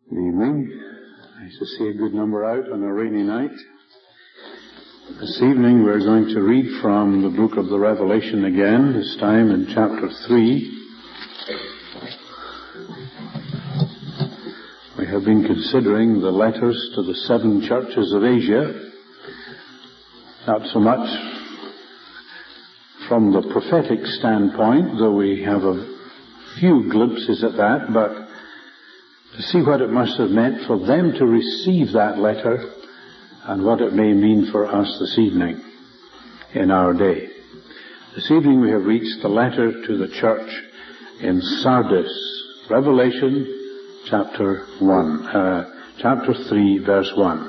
Good evening. Nice to see a good number out on a rainy night. This evening we're going to read from the book of the Revelation again, this time in chapter 3. We have been considering the letters to the 7 churches of Asia, not so much from the prophetic standpoint, though we have a few glimpses at that, but to see what it must have meant for them to receive that letter and what it may mean for us this evening in our day. This evening we have reached the letter to the church in Sardis, Revelation chapter 3, verse 1.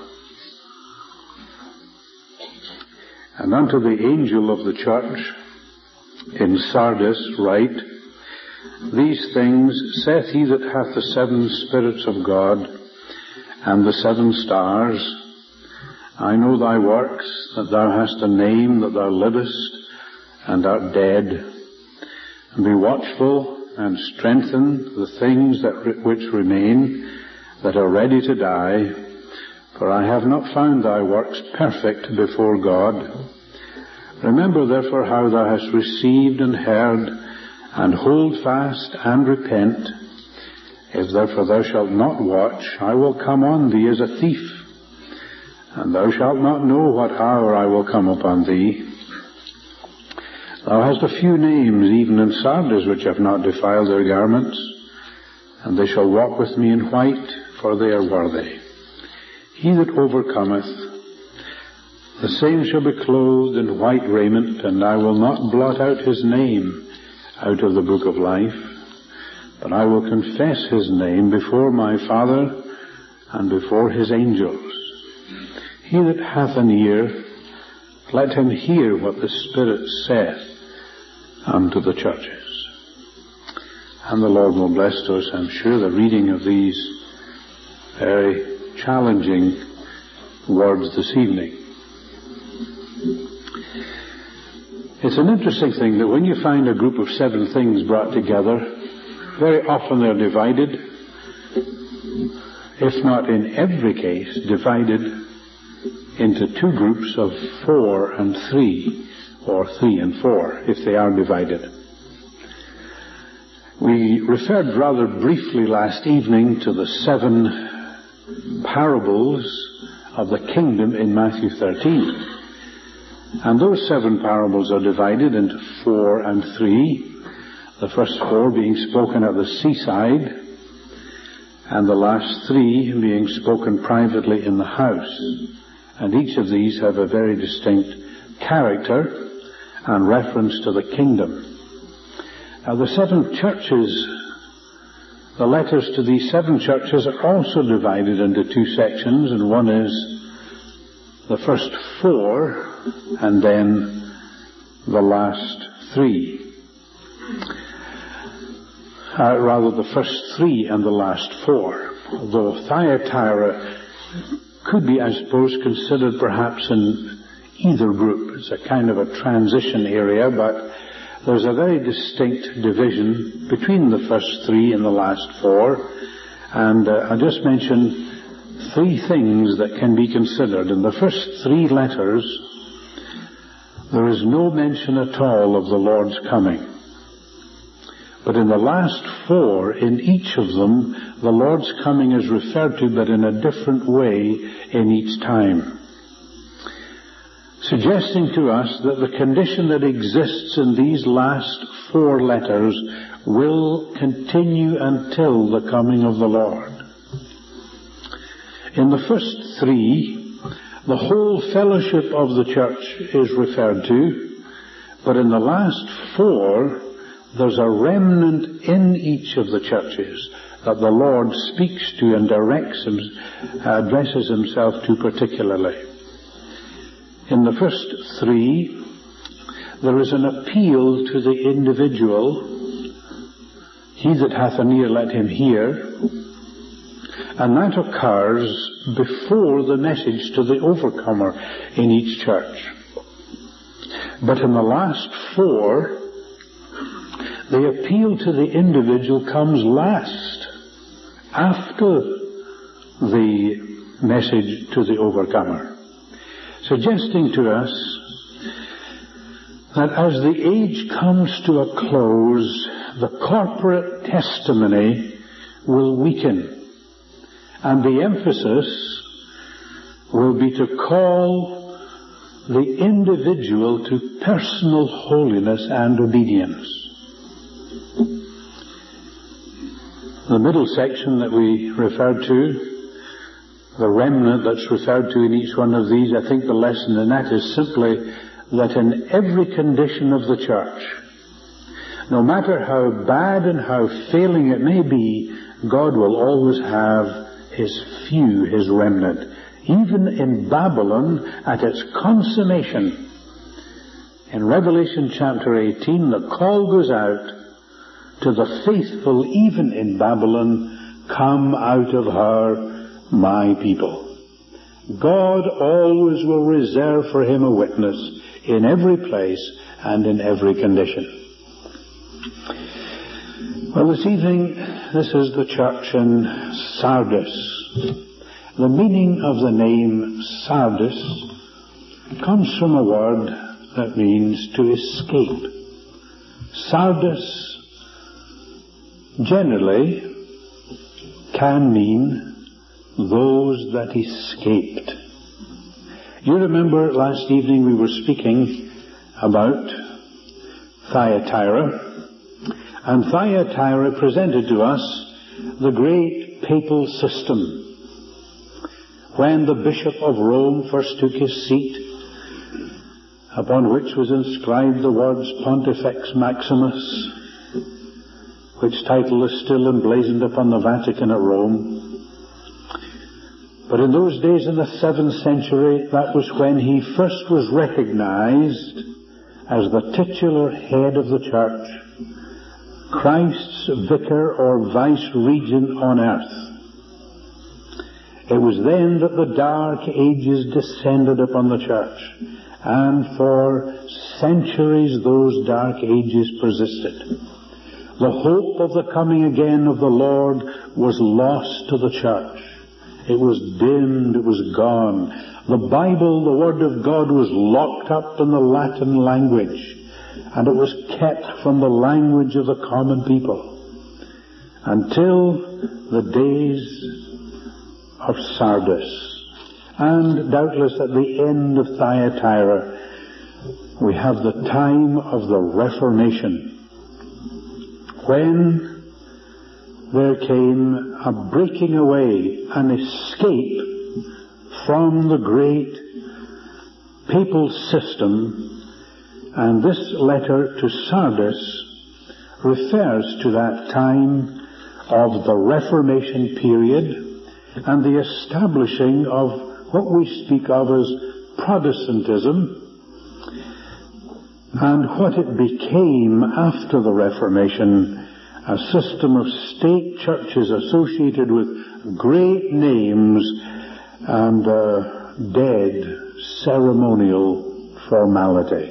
And unto the angel of the church in Sardis write, These things saith he that hath the 7 spirits of God and the 7 stars. I know thy works, that thou hast a name, that thou livest, and art dead. And be watchful, and strengthen the things which remain, that are ready to die. For I have not found thy works perfect before God. Remember therefore how thou hast received and heard, and hold fast and repent. If therefore thou shalt not watch, I will come on thee as a thief, and thou shalt not know what hour I will come upon thee. Thou hast a few names even in Sardis which have not defiled their garments, and they shall walk with me in white, for they are worthy. He that overcometh, the same shall be clothed in white raiment, and I will not blot out his name out of the book of life, but I will confess his name before my Father and before his angels. He that hath an ear, let him hear what the Spirit saith unto the churches. And the Lord will bless to us, I'm sure, the reading of these very challenging words this evening. It's an interesting thing that when you find a group of 7 things brought together, very often they're divided, if not in every case, divided into 2 groups of 4 and 3, or 3 and 4, if they are divided. We referred rather briefly last evening to the 7 parables of the kingdom in Matthew 13. And those 7 parables are divided into 4 and 3, the first 4 being spoken at the seaside, and the last 3 being spoken privately in the house. And each of these have a very distinct character and reference to the kingdom. Now the 7 churches, the letters to these 7 churches are also divided into 2 sections, and one is the first 4, and then the last 3. Rather, the first 3 and the last 4. Although Thyatira could be, I suppose, considered perhaps in either group. It's a kind of a transition area, but there's a very distinct division between the first 3 and the last 4. And I'll just mention 3 things that can be considered. In the first 3 letters, there is no mention at all of the Lord's coming. But in the last 4, in each of them, the Lord's coming is referred to, but in a different way in each time, suggesting to us that the condition that exists in these last 4 letters will continue until the coming of the Lord. In the first 3, the whole fellowship of the church is referred to, but in the last 4, there's a remnant in each of the churches that the Lord speaks to and addresses himself to particularly. In the first 3, there is an appeal to the individual. He that hath an ear, let him hear. And that occurs before the message to the overcomer in each church. But in the last 4, the appeal to the individual comes last, after the message to the overcomer, suggesting to us that as the age comes to a close, the corporate testimony will weaken, and the emphasis will be to call the individual to personal holiness and obedience. The middle section that we referred to, the remnant that's referred to in each one of these, I think the lesson in that is simply that in every condition of the church, no matter how bad and how failing it may be, God will always have His few, His remnant. Even in Babylon, at its consummation, in Revelation chapter 18, the call goes out to the faithful, even in Babylon, come out of her, my people. God always will reserve for Him a witness in every place and in every condition. Well, this evening, this is the church in Sardis. The meaning of the name Sardis comes from a word that means to escape. Sardis generally can mean those that escaped. You remember last evening we were speaking about Thyatira, and Thyatira presented to us the great papal system. When the Bishop of Rome first took his seat, upon which was inscribed the words Pontifex Maximus, which title is still emblazoned upon the Vatican at Rome. But in those days, in the 7th century, that was when he first was recognized as the titular head of the church, Christ's vicar or vice-regent on earth. It was then that the Dark Ages descended upon the church, and for centuries those Dark Ages persisted. The hope of the coming again of the Lord was lost to the church. It was dimmed, it was gone. The Bible, the Word of God, was locked up in the Latin language, and it was kept from the language of the common people until the days of Sardis. And doubtless at the end of Thyatira we have the time of the Reformation, when there came a breaking away, an escape from the great papal system, and this letter to Sardis refers to that time of the Reformation period and the establishing of what we speak of as Protestantism, and what it became after the Reformation, a system of state churches associated with great names and dead ceremonial formality.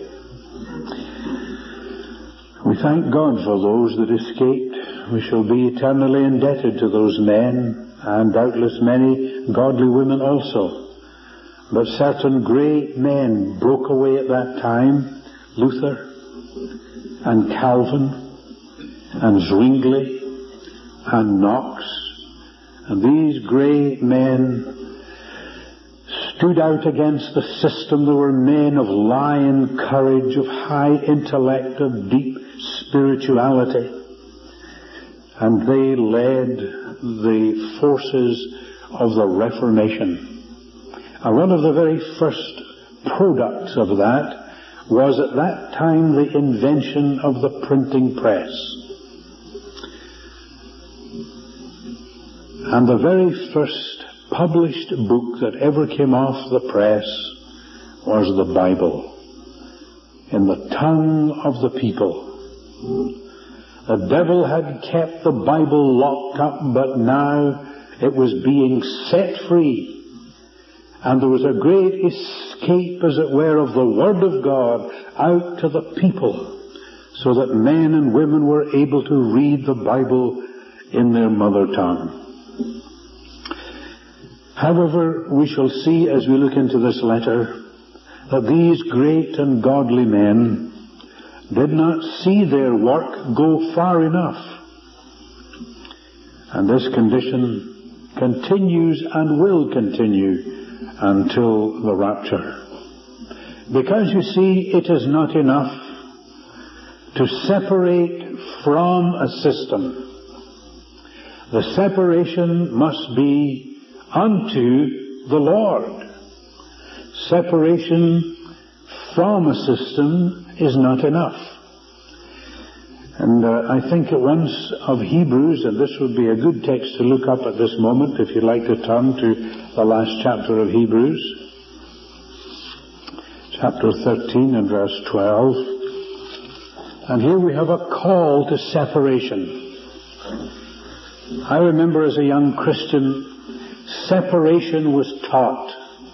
We thank God for those that escaped. We shall be eternally indebted to those men, and doubtless many godly women also. But certain great men broke away at that time, Luther and Calvin and Zwingli and Knox, and these great men stood out against the system. They were men of lion courage, of high intellect, of deep spirituality, and they led the forces of the Reformation. And one of the very first products of that was at that time the invention of the printing press. And the very first published book that ever came off the press was the Bible, in the tongue of the people. The devil had kept the Bible locked up, but now it was being set free. And there was a great escape, as it were, of the Word of God out to the people, so that men and women were able to read the Bible in their mother tongue. However, we shall see as we look into this letter that these great and godly men did not see their work go far enough. And this condition continues and will continue until the rapture. Because you see, it is not enough to separate from a system. The separation must be unto the Lord. Separation from a system is not enough. And I think at once of Hebrews, and this would be a good text to look up at this moment if you'd like to turn to the last chapter of Hebrews, chapter 13 and verse 12. And here we have a call to separation. I remember as a young Christian, separation was taught.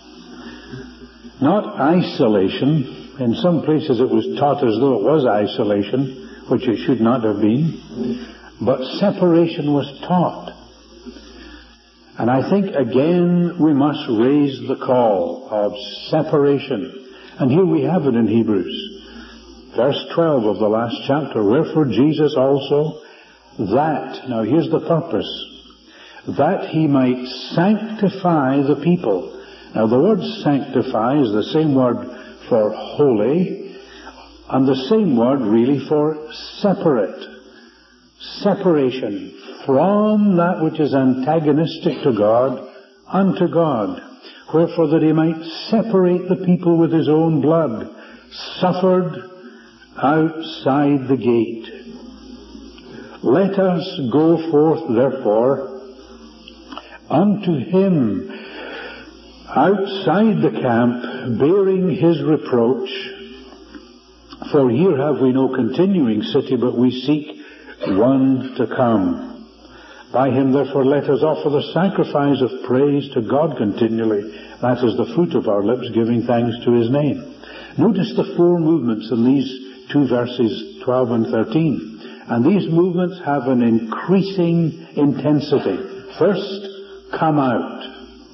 Not isolation. In some places it was taught as though it was isolation, which it should not have been. But separation was taught. And I think again we must raise the call of separation. And here we have it in Hebrews. Verse 12 of the last chapter. Wherefore Jesus also, that, now here's the purpose, that he might sanctify the people. Now the word sanctify is the same word for holy, and the same word really for separate. Separation from that which is antagonistic to God unto God. Wherefore that he might separate the people with his own blood, suffered outside the gate. Let us go forth therefore unto him outside the camp, bearing his reproach. For here have we no continuing city, but we seek one to come. By him therefore let us offer the sacrifice of praise to God continually. That is the fruit of our lips, giving thanks to his name. Notice the four movements in these two verses 12 and 13. And these movements have an increasing intensity. First, come out.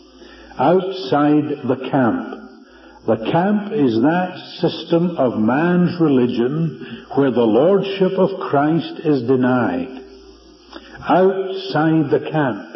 Outside the camp. The camp is that system of man's religion where the lordship of Christ is denied. Outside the camp.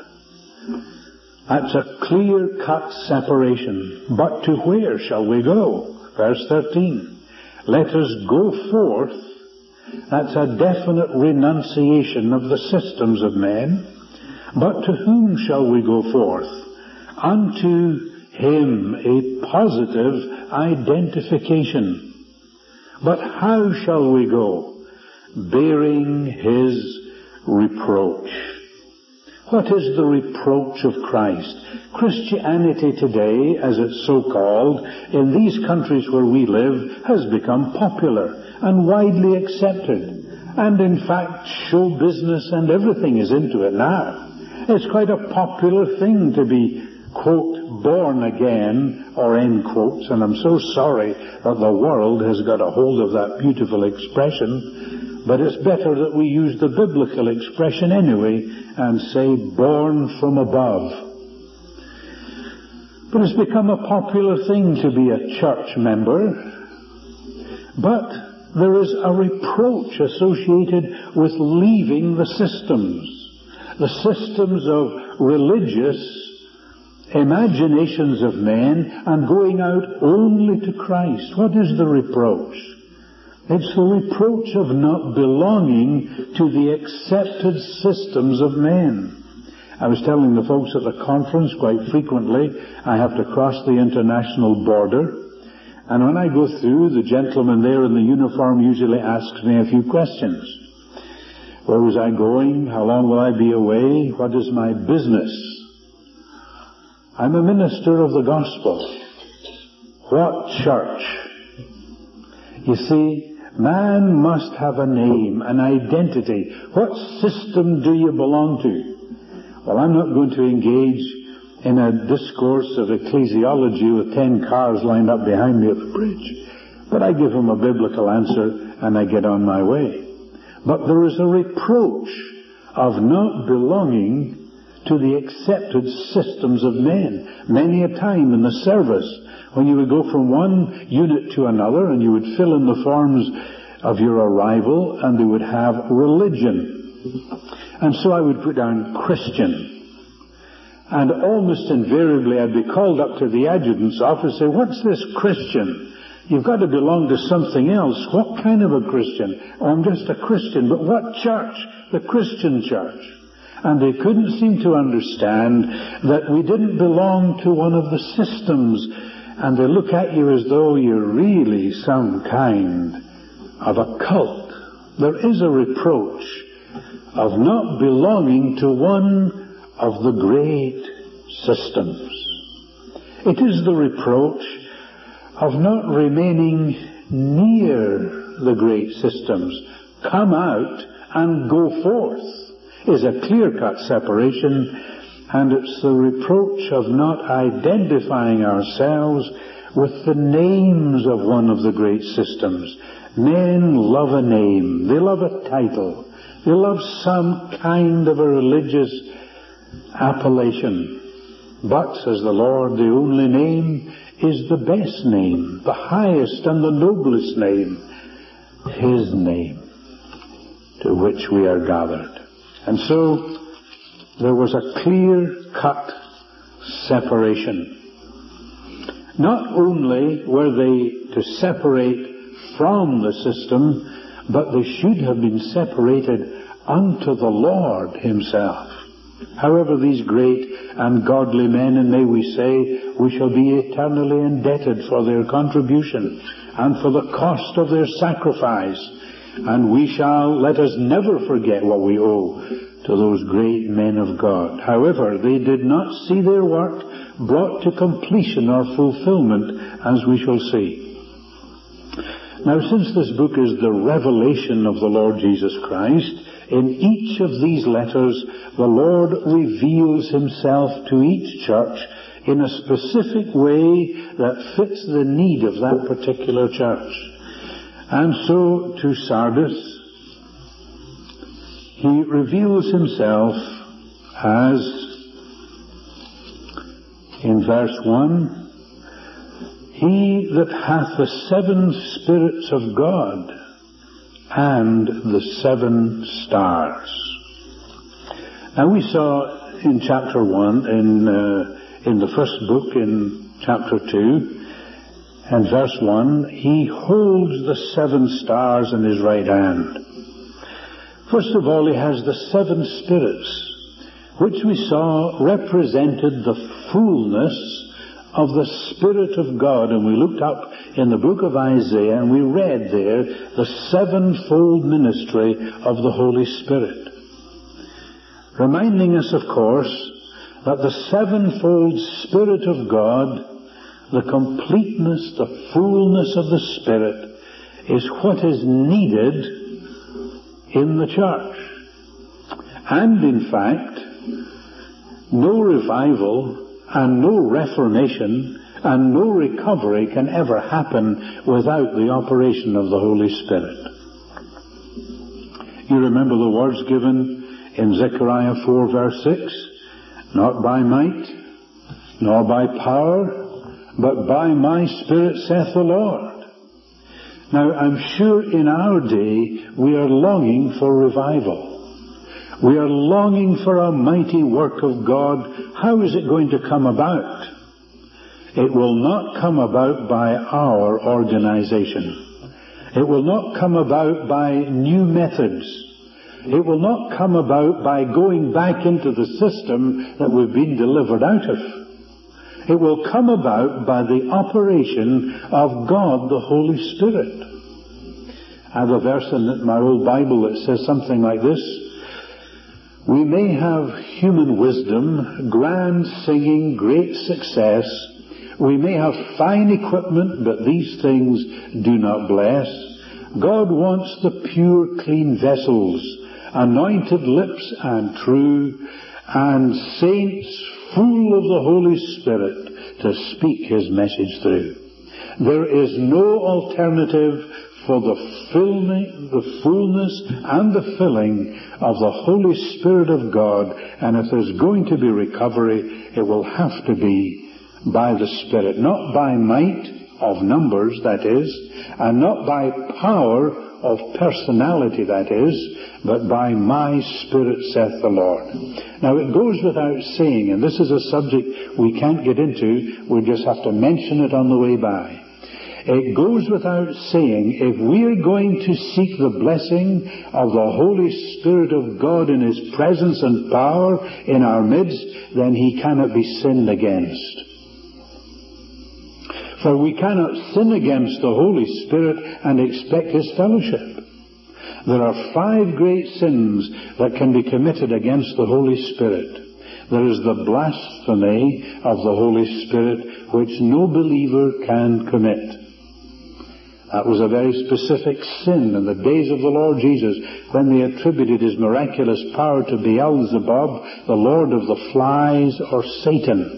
That's a clear-cut separation. But to where shall we go? Verse 13. Let us go forth. That's a definite renunciation of the systems of men. But to whom shall we go forth? Unto him, a positive identification. But how shall we go? Bearing his reproach. What is the reproach of Christ? Christianity today, as it's so called, in these countries where we live, has become popular and widely accepted. And in fact, show business and everything is into it now. It's quite a popular thing to be, quote, born again, or end quotes, and I'm so sorry that the world has got a hold of that beautiful expression, but it's better that we use the biblical expression anyway and say born from above. But it's become a popular thing to be a church member, but there is a reproach associated with leaving the systems of religious imaginations of men, and going out only to Christ. What is the reproach? It's the reproach of not belonging to the accepted systems of men. I was telling the folks at the conference quite frequently I have to cross the international border, and when I go through, the gentleman there in the uniform usually asks me a few questions. Where was I going? How long will I be away? What is my business? I'm a minister of the gospel. What church? You see, man must have a name, an identity. What system do you belong to? Well, I'm not going to engage in a discourse of ecclesiology with 10 cars lined up behind me at the bridge. But I give him a biblical answer and I get on my way. But there is a reproach of not belonging to the accepted systems of men. Many a time in the service, when you would go from one unit to another and you would fill in the forms of your arrival, and they would have religion. And so I would put down Christian. And almost invariably I'd be called up to the adjutant's office and say, "What's this Christian? You've got to belong to something else. What kind of a Christian?" "Oh, I'm just a Christian." "But what church?" "The Christian church." And they couldn't seem to understand that we didn't belong to one of the systems. And they look at you as though you're really some kind of a cult. There is a reproach of not belonging to one of the great systems. It is the reproach of not remaining near the great systems. Come out and go forth is a clear-cut separation, and it's the reproach of not identifying ourselves with the names of one of the great systems. Men love a name. They love a title. They love some kind of a religious appellation. But, says the Lord, the only name is the best name, the highest and the noblest name, His name, to which we are gathered. And so, there was a clear-cut separation. Not only were they to separate from the system, but they should have been separated unto the Lord Himself. However, these great and godly men, and may we say, we shall be eternally indebted for their contribution and for the cost of their sacrifice. And we shall, let us never forget what we owe to those great men of God. However, they did not see their work brought to completion or fulfillment, as we shall see. Now, since this book is the revelation of the Lord Jesus Christ, in each of these letters, the Lord reveals Himself to each church in a specific way that fits the need of that particular church. And so, to Sardis, He reveals Himself as, in verse 1, He that hath the 7 Spirits of God and the 7 stars. Now we saw in chapter 1, in the first book, in chapter 2, and verse 1, He holds the 7 stars in His right hand. First of all, He has the 7 Spirits, which we saw represented the fullness of the Spirit of God. And we looked up in the book of Isaiah and we read there the 7-fold ministry of the Holy Spirit. Reminding us, of course, that the 7-fold Spirit of God, the completeness, the fullness of the Spirit, is what is needed in the church. And in fact, no revival and no reformation and no recovery can ever happen without the operation of the Holy Spirit. You remember the words given in Zechariah 4 verse 6? Not by might, nor by power, but by my Spirit, saith the Lord. Now, I'm sure in our day we are longing for revival. We are longing for a mighty work of God. How is it going to come about? It will not come about by our organization. It will not come about by new methods. It will not come about by going back into the system that we've been delivered out of. It will come about by the operation of God, the Holy Spirit. I have a verse in my old Bible that says something like this: we may have human wisdom, grand singing, great success. We may have fine equipment, but these things do not bless. God wants the pure, clean vessels, anointed lips and true, and saints full of the Holy Spirit to speak His message through. There is no alternative for the fullness and the filling of the Holy Spirit of God. And if there's going to be recovery, it will have to be by the Spirit. Not by might of numbers, that is, and not by power of personality, that is, but by my Spirit, saith the Lord. Now it goes without saying, and this is a subject we can't get into, we just have to mention it on the way by. It goes without saying, if we're going to seek the blessing of the Holy Spirit of God in His presence and power in our midst, then He cannot be sinned against. For we cannot sin against the Holy Spirit and expect His fellowship. There are 5 great sins that can be committed against the Holy Spirit. There is the blasphemy of the Holy Spirit, which no believer can commit. That was a very specific sin in the days of the Lord Jesus, when they attributed His miraculous power to Beelzebub, the lord of the flies, or Satan.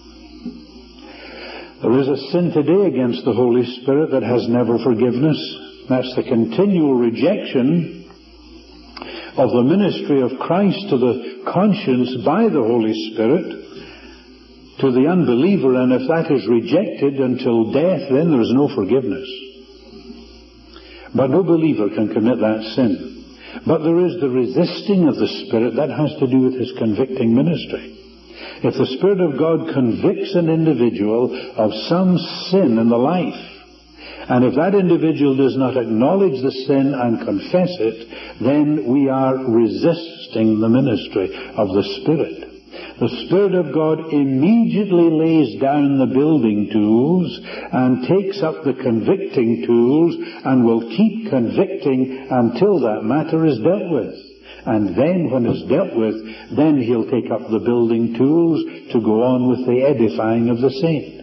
There is a sin today against the Holy Spirit that has never forgiveness. That's the continual rejection of the ministry of Christ to the conscience by the Holy Spirit to the unbeliever, and if that is rejected until death, then there is no forgiveness. But no believer can commit that sin. But there is the resisting of the Spirit. That has to do with His convicting ministry. If the Spirit of God convicts an individual of some sin in the life, and if that individual does not acknowledge the sin and confess it, then we are resisting the ministry of the Spirit. The Spirit of God immediately lays down the building tools and takes up the convicting tools and will keep convicting until that matter is dealt with. And then when it's dealt with, then He'll take up the building tools to go on with the edifying of the saint.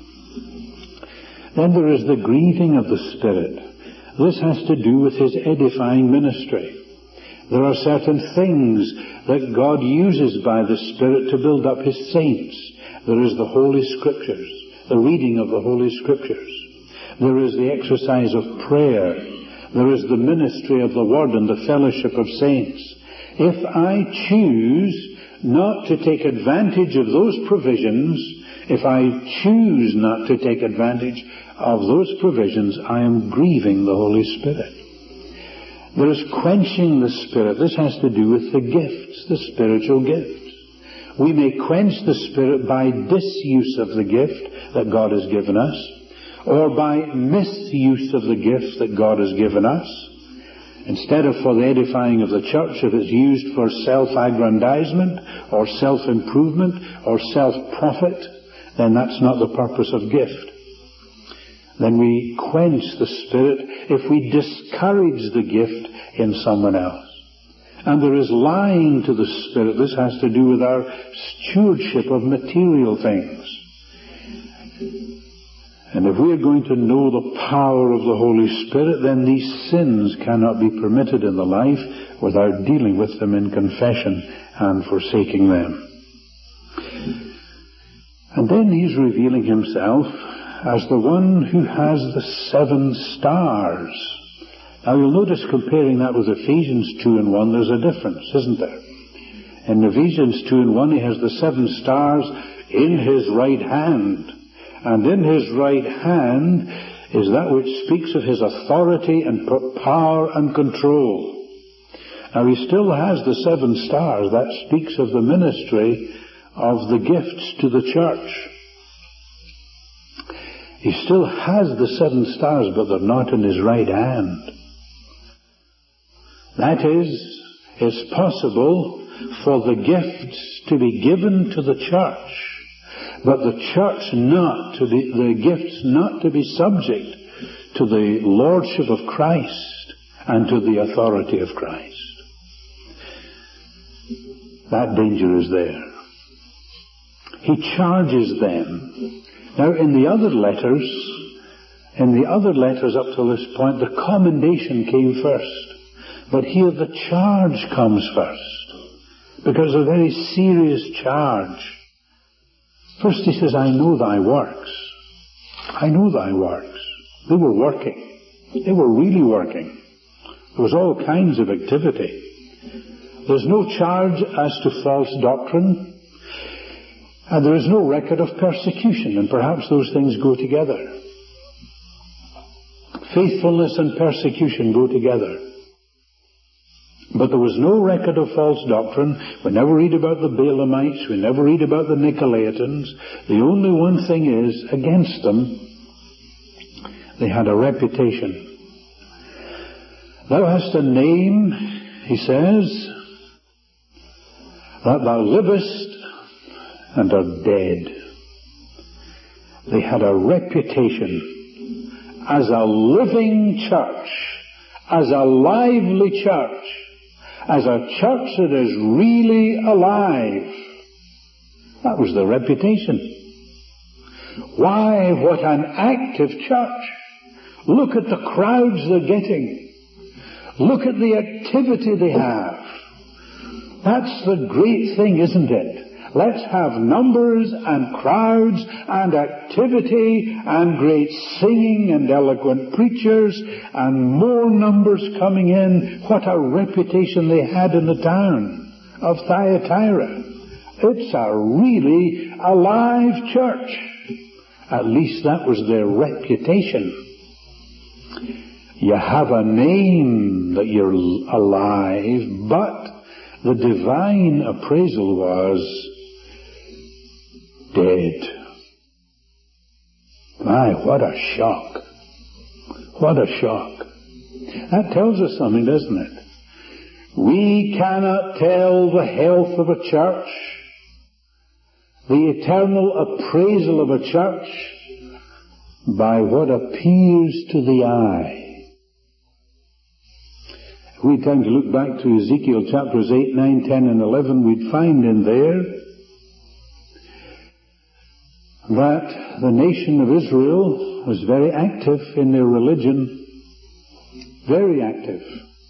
Then there is the grieving of the Spirit. This has to do with His edifying ministry. There are certain things that God uses by the Spirit to build up His saints. There is the Holy Scriptures, the reading of the Holy Scriptures. There is the exercise of prayer. There is the ministry of the Word and the fellowship of saints. If I choose not to take advantage of those provisions, if I choose not to take advantage of those provisions, I am grieving the Holy Spirit. There is quenching the Spirit. This has to do with the gifts, the spiritual gifts. We may quench the Spirit by disuse of the gift that God has given us, or by misuse of the gifts that God has given us. Instead of for the edifying of the church, if it's used for self-aggrandizement, or self-improvement, or self-profit, then that's not the purpose of gift. Then we quench the Spirit if we discourage the gift in someone else. And there is lying to the Spirit. This has to do with our stewardship of material things. And if we are going to know the power of the Holy Spirit, then these sins cannot be permitted in the life without dealing with them in confession and forsaking them. And then He's revealing Himself as the one who has the 7 stars. Now you'll notice, comparing that with Ephesians 2:1, there's a difference, isn't there? In Ephesians 2:1, He has the 7 stars in His right hand. And in His right hand is that which speaks of His authority and power and control. Now He still has the 7 stars. That speaks of the ministry of the gifts to the church. He still has the 7 stars, but they're not in His right hand. That is, it's possible for the gifts to be given to the church, but the gifts not to be subject to the lordship of Christ and to the authority of Christ. That danger is there. He charges them. Now, in the other letters up to this point, the commendation came first. But here the charge comes first, because a very serious charge. First He says, I know thy works. I know thy works. They were working. They were really working. There was all kinds of activity. There's no charge as to false doctrine, and there is no record of persecution, and perhaps those things go together. Faithfulness and persecution go together. But there was no record of false doctrine. We never read about the Balaamites. We never read about the Nicolaitans. The only one thing is, against them, they had a reputation. Thou hast a name, he says, that thou livest and art dead. They had a reputation as a living church, as a lively church, as a church that is really alive. That was the reputation. Why, what an active church. Look at the crowds they're getting. Look at the activity they have. That's the great thing, isn't it? Let's have numbers and crowds and activity and great singing and eloquent preachers and more numbers coming in. What a reputation they had in the town of Thyatira. It's a really alive church. At least that was their reputation. You have a name that you're alive, but the divine appraisal was dead. My, what a shock. What a shock. That tells us something, doesn't it? We cannot tell the health of a church, the eternal appraisal of a church, by what appears to the eye. If we had time to look back to Ezekiel chapters 8, 9, 10 and 11, we'd find in there that the nation of Israel was very active in their religion, very active.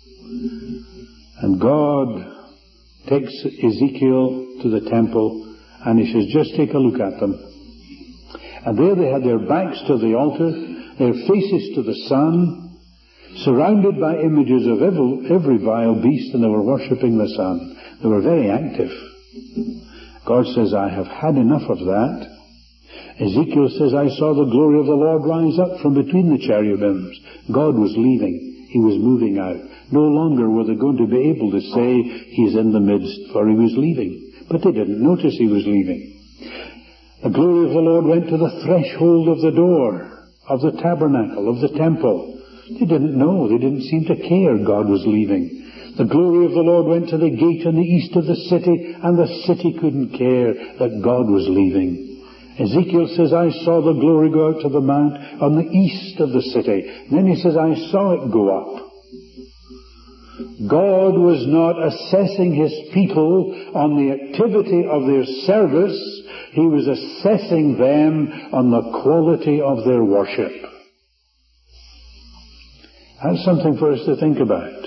And God takes Ezekiel to the temple and he says, just take a look at them. And there they had their backs to the altar, their faces to the sun, surrounded by images of every vile beast, and they were worshipping the sun. They were very active. God says, I have had enough of that. Ezekiel says, I saw the glory of the Lord rise up from between the cherubims. God was leaving. He was moving out. No longer were they going to be able to say, He's in the midst, for He was leaving. But they didn't notice He was leaving. The glory of the Lord went to the threshold of the door, of the tabernacle, of the temple. They didn't know. They didn't seem to care God was leaving. The glory of the Lord went to the gate on the east of the city, and the city couldn't care that God was leaving. Ezekiel says, I saw the glory go out to the mount on the east of the city. And then he says, I saw it go up. God was not assessing His people on the activity of their service. He was assessing them on the quality of their worship. That's something for us to think about.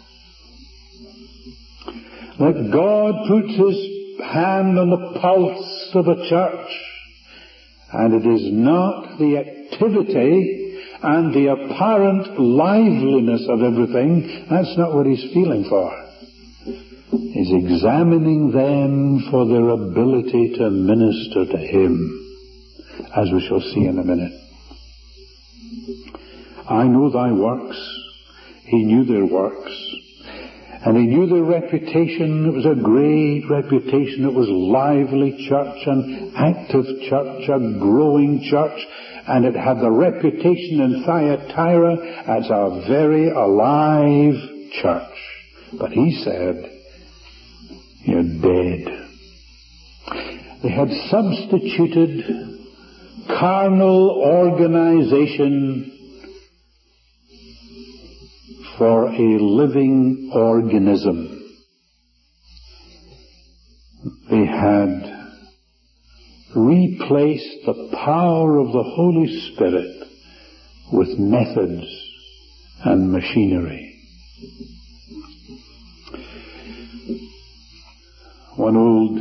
That God puts His hand on the pulse of a church, and it is not the activity and the apparent liveliness of everything. That's not what He's feeling for. He's examining them for their ability to minister to Him, as we shall see in a minute. I know thy works. He knew their works. And He knew their reputation. It was a great reputation. It was lively church, an active church, a growing church. And it had the reputation in Thyatira as a very alive church. But He said, you're dead. They had substituted carnal organization for a living organism. They had replaced the power of the Holy Spirit with methods and machinery. One old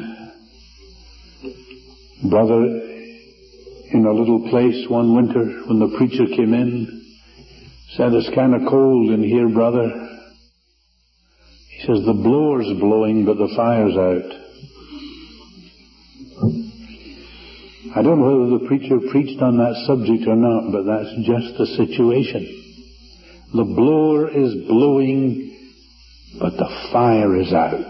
brother in a little place one winter when the preacher came in Said, it's kind of cold in here, brother. He says, the blower's blowing, but the fire's out. I don't know whether the preacher preached on that subject or not, but that's just the situation. The blower is blowing, but the fire is out.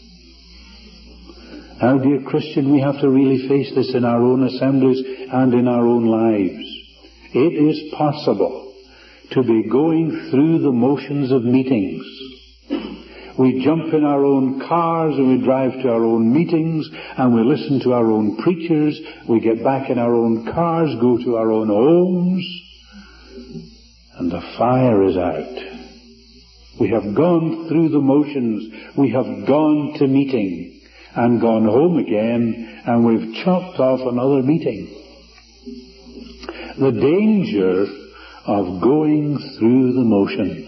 Now, dear Christian, we have to really face this in our own assemblies and in our own lives. It is possible to be going through the motions of meetings. We jump in our own cars and we drive to our own meetings and we listen to our own preachers. We get back in our own cars, go to our own homes, and the fire is out. We have gone through the motions. We have gone to meeting and gone home again, and we've chopped off another meeting. The danger of going through the motions.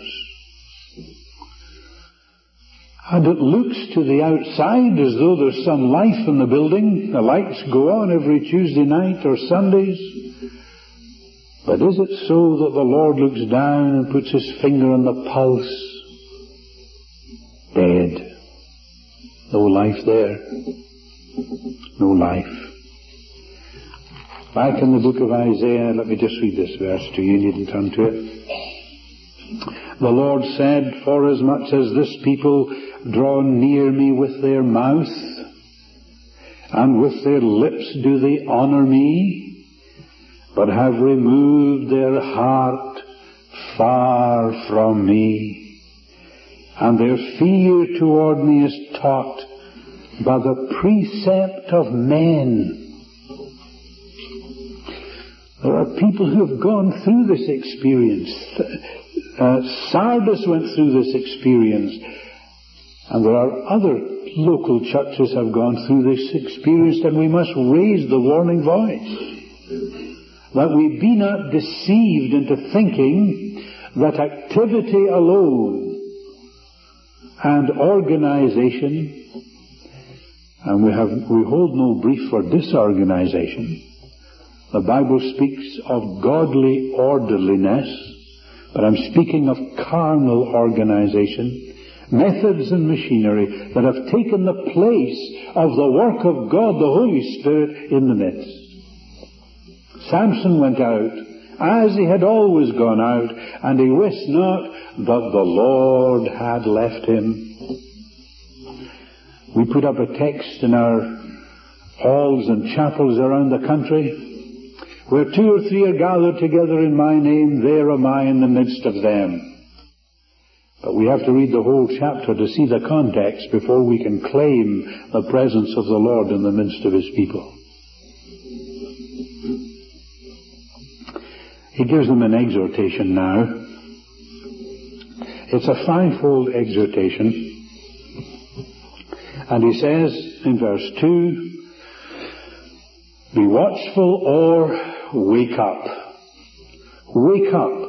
And it looks to the outside as though there's some life in the building. The lights go on every Tuesday night or Sundays. But is it so that the Lord looks down and puts his finger on the pulse? Dead. No life there. No life. Back in the book of Isaiah, let me just read this verse to you. You needn't turn to it. The Lord said, forasmuch as this people draw near me with their mouth, and with their lips do they honor me, but have removed their heart far from me, and their fear toward me is taught by the precept of men. There are people who have gone through this experience. Sardis went through this experience, and there are other local churches have gone through this experience, and we must raise the warning voice that we be not deceived into thinking that activity alone and organization, and we hold no brief for disorganization. The Bible speaks of godly orderliness, but I'm speaking of carnal organization, methods and machinery that have taken the place of the work of God, the Holy Spirit, in the midst. Samson went out as he had always gone out, and he wist not that the Lord had left him. We put up a text in our halls and chapels around the country, where 2 or 3 are gathered together in my name, there am I in the midst of them. But we have to read the whole chapter to see the context before we can claim the presence of the Lord in the midst of his people. He gives them an exhortation now. It's a 5-fold exhortation. And he says in verse 2, be watchful or wake up. Wake up.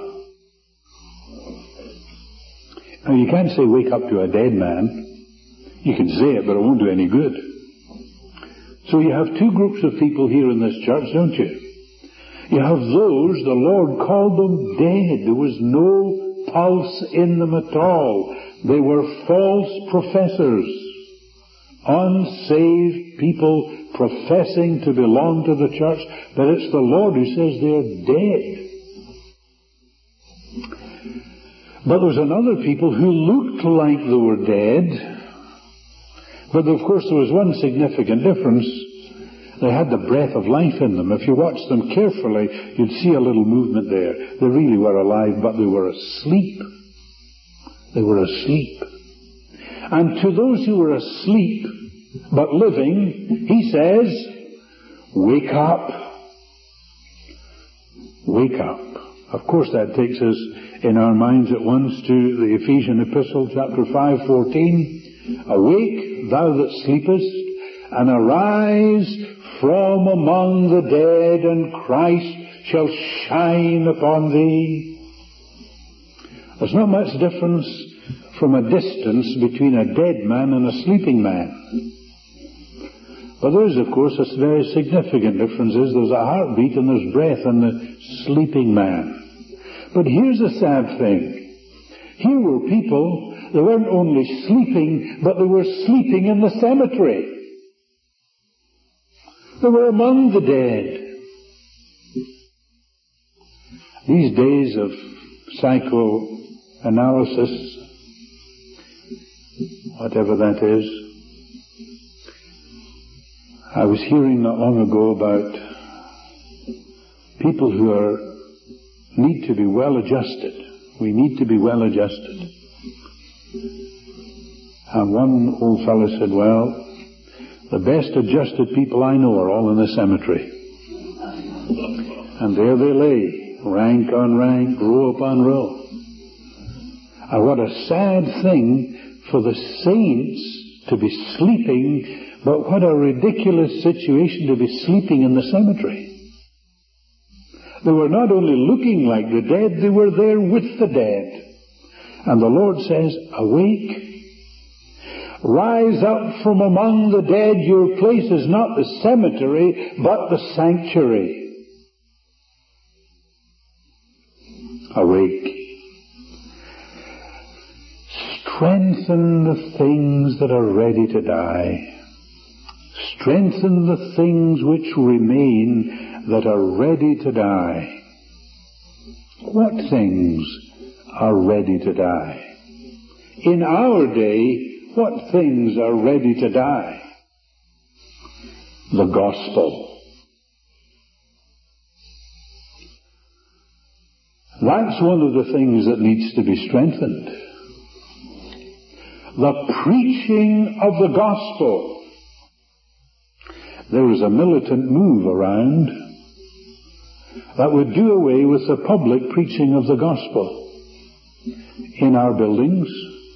Now you can't say wake up to a dead man. You can say it, but it won't do any good. So you have 2 groups of people here in this church, don't you? You have those, the Lord called them dead. There was no pulse in them at all. They were false professors. Unsaved people professing to belong to the church, but it's the Lord who says they're dead. But there's another people who looked like they were dead, but of course there was one significant difference. They had the breath of life in them. If you watched them carefully, you'd see a little movement there. They really were alive, but they were asleep. They were asleep. And to those who were asleep, but living, he says, wake up. Wake up. Of course, that takes us in our minds at once to the Ephesian Epistle, chapter 5:14. Awake, thou that sleepest, and arise from among the dead, and Christ shall shine upon thee. There's not much difference from a distance between a dead man and a sleeping man. But there is, of course, a very significant difference. There's a heartbeat and there's breath in the sleeping man. But here's a sad thing. Here were people, they weren't only sleeping, but they were sleeping in the cemetery. They were among the dead. These days of psychoanalysis, whatever that is, I was hearing not long ago about people who need to be well adjusted. We need to be well adjusted. And one old fellow said, well, the best adjusted people I know are all in the cemetery. And there they lay, rank on rank, row upon row. And what a sad thing for the saints to be sleeping, but what a ridiculous situation to be sleeping in the cemetery. They were not only looking like the dead, they were there with the dead. And the Lord says, awake, rise up from among the dead. Your place is not the cemetery, but the sanctuary. Awake. Strengthen the things that are ready to die. Strengthen the things which remain that are ready to die. What things are ready to die? In our day, what things are ready to die? The gospel. That's one of the things that needs to be strengthened. The preaching of the gospel. There was a militant move around that would do away with the public preaching of the gospel in our buildings,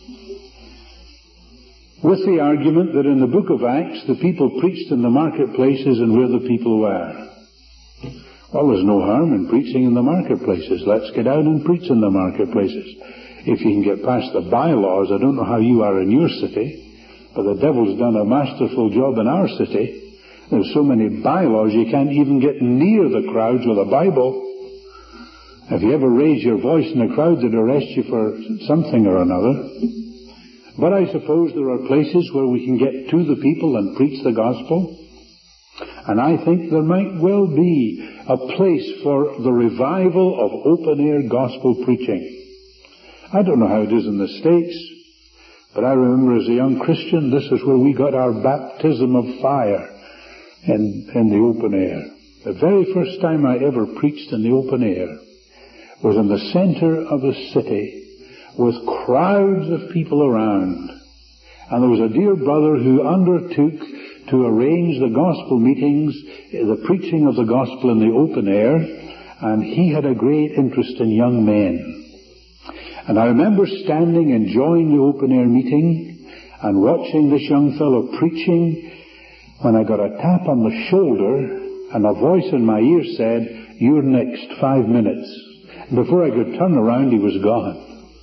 with the argument that in the book of Acts the people preached in the marketplaces and where the people were. Well, there's no harm in preaching in the marketplaces. Let's get out and preach in the marketplaces. If you can get past the bylaws, I don't know how you are in your city, but the devil's done a masterful job in our city. There's so many bylaws you can't even get near the crowds with a Bible. If you ever raise your voice in a crowd, they'd arrest you for something or another. But I suppose there are places where we can get to the people and preach the gospel. And I think there might well be a place for the revival of open-air gospel preaching. I don't know how it is in the States, but I remember as a young Christian, this is where we got our baptism of fire in the open air. The very first time I ever preached in the open air was in the center of the city with crowds of people around. And there was a dear brother who undertook to arrange the gospel meetings, the preaching of the gospel in the open air, and he had a great interest in young men. And I remember standing, enjoying the open air meeting and watching this young fellow preaching, when I got a tap on the shoulder and a voice in my ear said, "You're next, 5 minutes." And before I could turn around, he was gone.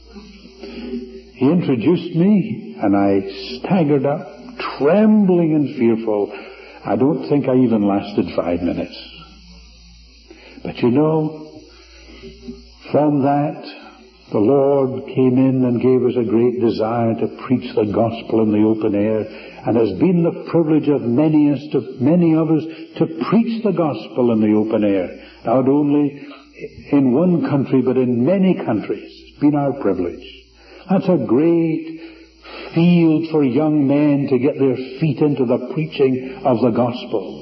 He introduced me, and I staggered up, trembling and fearful. I don't think I even lasted 5 minutes. But you know, from that, the Lord came in and gave us a great desire to preach the gospel in the open air, and has been the privilege of many of us to preach the gospel in the open air. Not only in one country, but in many countries. It's been our privilege. That's a great field for young men to get their feet into the preaching of the gospel.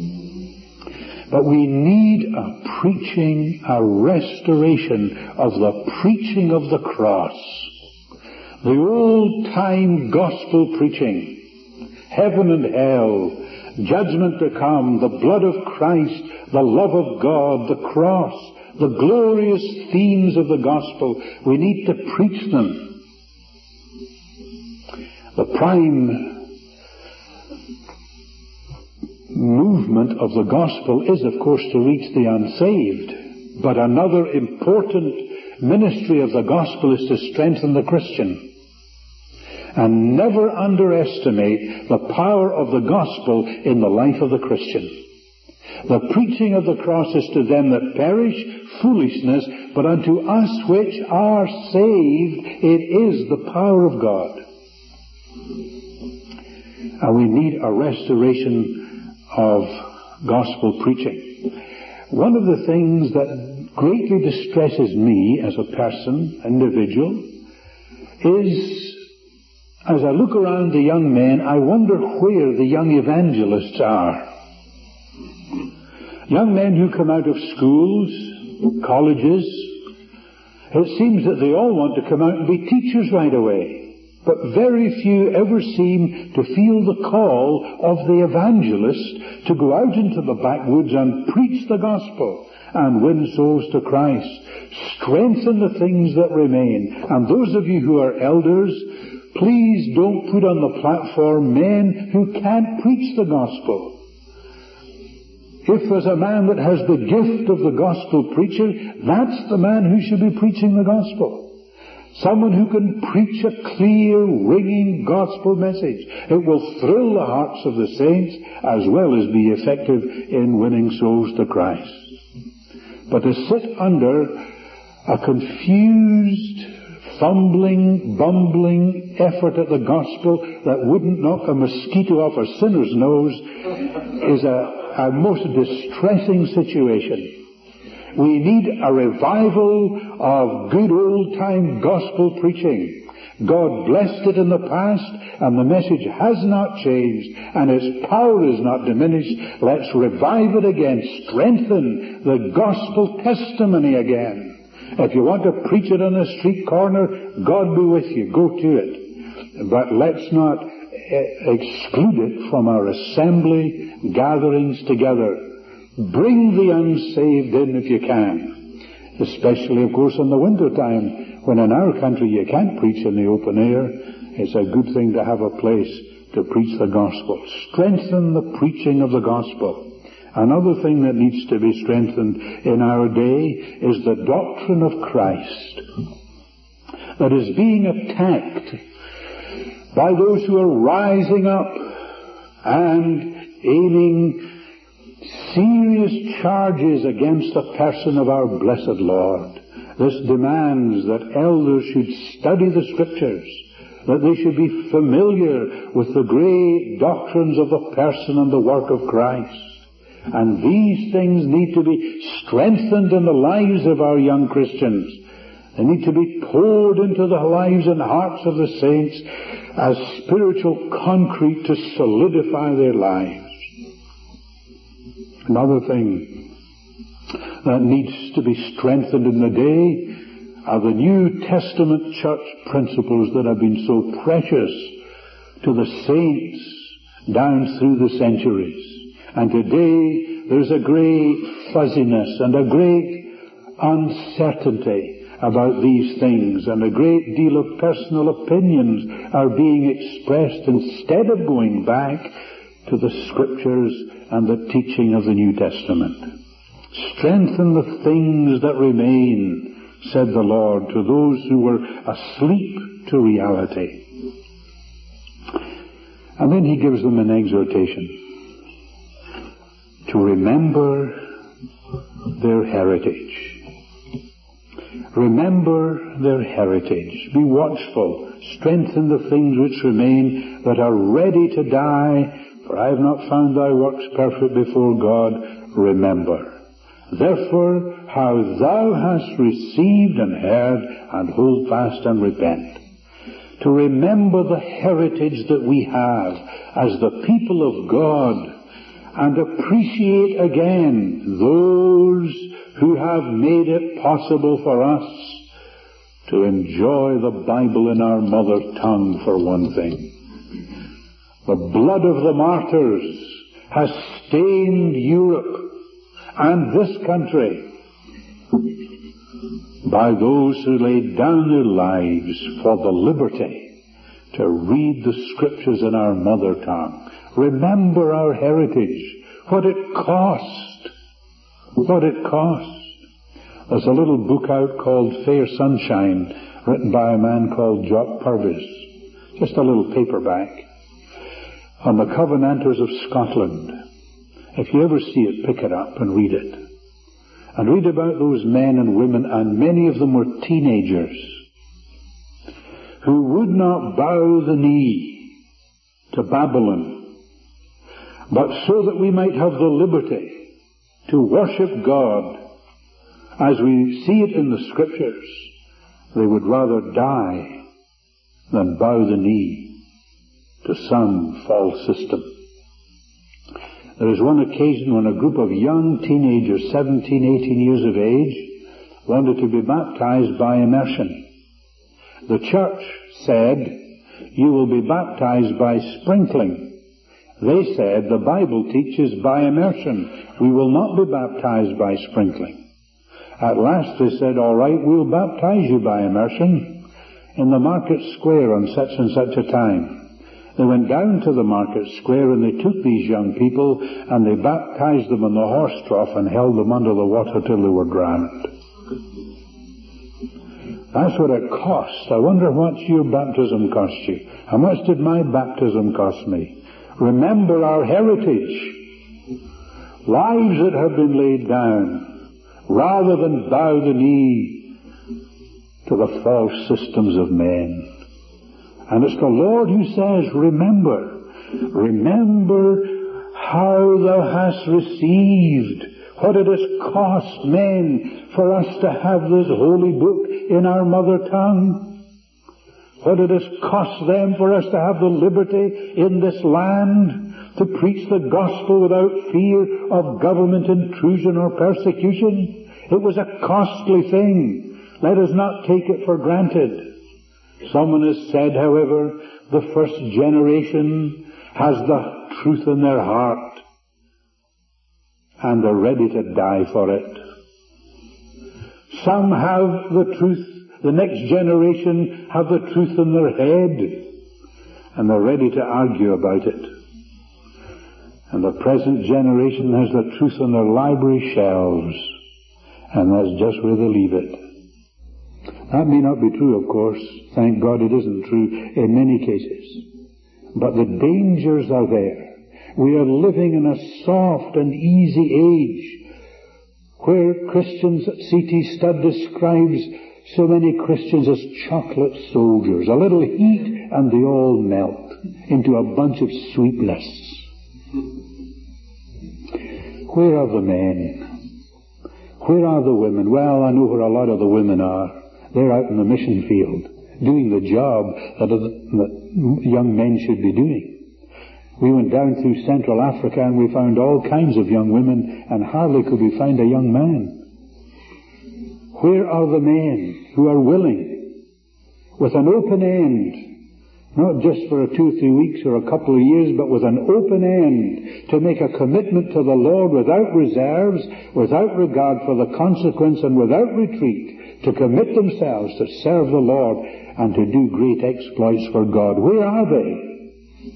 But we need a preaching, a restoration of the preaching of the cross. The old-time gospel preaching. Heaven and hell, judgment to come, the blood of Christ, the love of God, the cross, the glorious themes of the gospel. We need to preach them. The prime movement of the gospel is, of course, to reach the unsaved. But another important ministry of the gospel is to strengthen the Christian. And never underestimate the power of the gospel in the life of the Christian. The preaching of the cross is to them that perish foolishness, but unto us which are saved it is the power of God. And we need a restoration of gospel preaching. One of the things that greatly distresses me as a person, individual, is as I look around the young men, I wonder where the young evangelists are. Young men who come out of schools, colleges, it seems that they all want to come out and be teachers right away. But very few ever seem to feel the call of the evangelist to go out into the backwoods and preach the gospel and win souls to Christ. Strengthen the things that remain. And those of you who are elders, please don't put on the platform men who can't preach the gospel. If there's a man that has the gift of the gospel preacher, that's the man who should be preaching the gospel. Someone who can preach a clear, ringing gospel message. It will thrill the hearts of the saints as well as be effective in winning souls to Christ. But to sit under a confused, fumbling, bumbling effort at the gospel that wouldn't knock a mosquito off a sinner's nose is a most distressing situation. We need a revival of good old-time gospel preaching. God blessed it in the past, and the message has not changed, and its power is not diminished. Let's revive it again. Strengthen the gospel testimony again. If you want to preach it on a street corner, God be with you. Go to it. But let's not exclude it from our assembly gatherings together. Bring the unsaved in if you can. Especially, of course, in the winter time, when in our country you can't preach in the open air. It's a good thing to have a place to preach the gospel. Strengthen the preaching of the gospel. Another thing that needs to be strengthened in our day is the doctrine of Christ that is being attacked by those who are rising up and aiming serious charges against the person of our blessed Lord. This demands that elders should study the Scriptures, that they should be familiar with the great doctrines of the person and the work of Christ. And these things need to be strengthened in the lives of our young Christians. They need to be poured into the lives and hearts of the saints as spiritual concrete to solidify their lives. Another thing that needs to be strengthened in the day are the New Testament church principles that have been so precious to the saints down through the centuries. And today there's a great fuzziness and a great uncertainty about these things, and a great deal of personal opinions are being expressed instead of going back to the Scriptures and the teaching of the New Testament. Strengthen the things that remain, said the Lord, to those who were asleep to reality. And then he gives them an exhortation to remember their heritage. Remember their heritage. Be watchful. Strengthen the things which remain that are ready to die. For I have not found thy works perfect before God. Remember. Therefore, how thou hast received and heard, and hold fast and repent. To remember the heritage that we have as the people of God, and appreciate again those who have made it possible for us to enjoy the Bible in our mother tongue, for one thing. The blood of the martyrs has stained Europe and this country by those who laid down their lives for the liberty to read the Scriptures in our mother tongue. Remember our heritage, what it cost. What it cost. There's a little book out called Fair Sunshine, written by a man called Jock Purvis. Just a little paperback on the Covenanters of Scotland. If you ever see it, pick it up and read it. And read about those men and women, and many of them were teenagers, who would not bow the knee to Babylon, but so that we might have the liberty to worship God as we see it in the Scriptures, they would rather die than bow the knee to some false system. There was one occasion when a group of young teenagers, 17, 18 years of age, wanted to be baptized by immersion. The church said, you will be baptized by sprinkling. They said, the Bible teaches by immersion. We will not be baptized by sprinkling. At last they said, all right, we'll baptize you by immersion in the market square on such and such a time. They went down to the market square and they took these young people and they baptized them in the horse trough and held them under the water till they were drowned. That's what it cost. I wonder what your baptism cost you. How much did my baptism cost me? Remember our heritage. Lives that have been laid down, rather than bow the knee to the false systems of men. And it's the Lord who says, remember how thou hast received, what it has cost men for us to have this holy book in our mother tongue, what it has cost them for us to have the liberty in this land to preach the gospel without fear of government intrusion or persecution. It was a costly thing. Let us not take it for granted. Someone has said, however, the first generation has the truth in their heart and they're ready to die for it. Some have the truth, the next generation have the truth in their head and they're ready to argue about it. And the present generation has the truth in their library shelves, and that's just where they leave it. That may not be true, of course. Thank God it isn't true in many cases. But the dangers are there. We are living in a soft and easy age where Christians, C.T. Studd describes so many Christians as chocolate soldiers. A little heat and they all melt into a bunch of sweetness. Where are the men? Where are the women? Well, I know where a lot of the women are. They're out in the mission field, doing the job that young men should be doing. We went down through Central Africa and we found all kinds of young women, and hardly could we find a young man. Where are the men who are willing, with an open end, not just for 2 or 3 weeks or a couple of years, but with an open end, to make a commitment to the Lord without reserves, without regard for the consequence, and without retreat, to commit themselves to serve the Lord and to do great exploits for God? Where are they?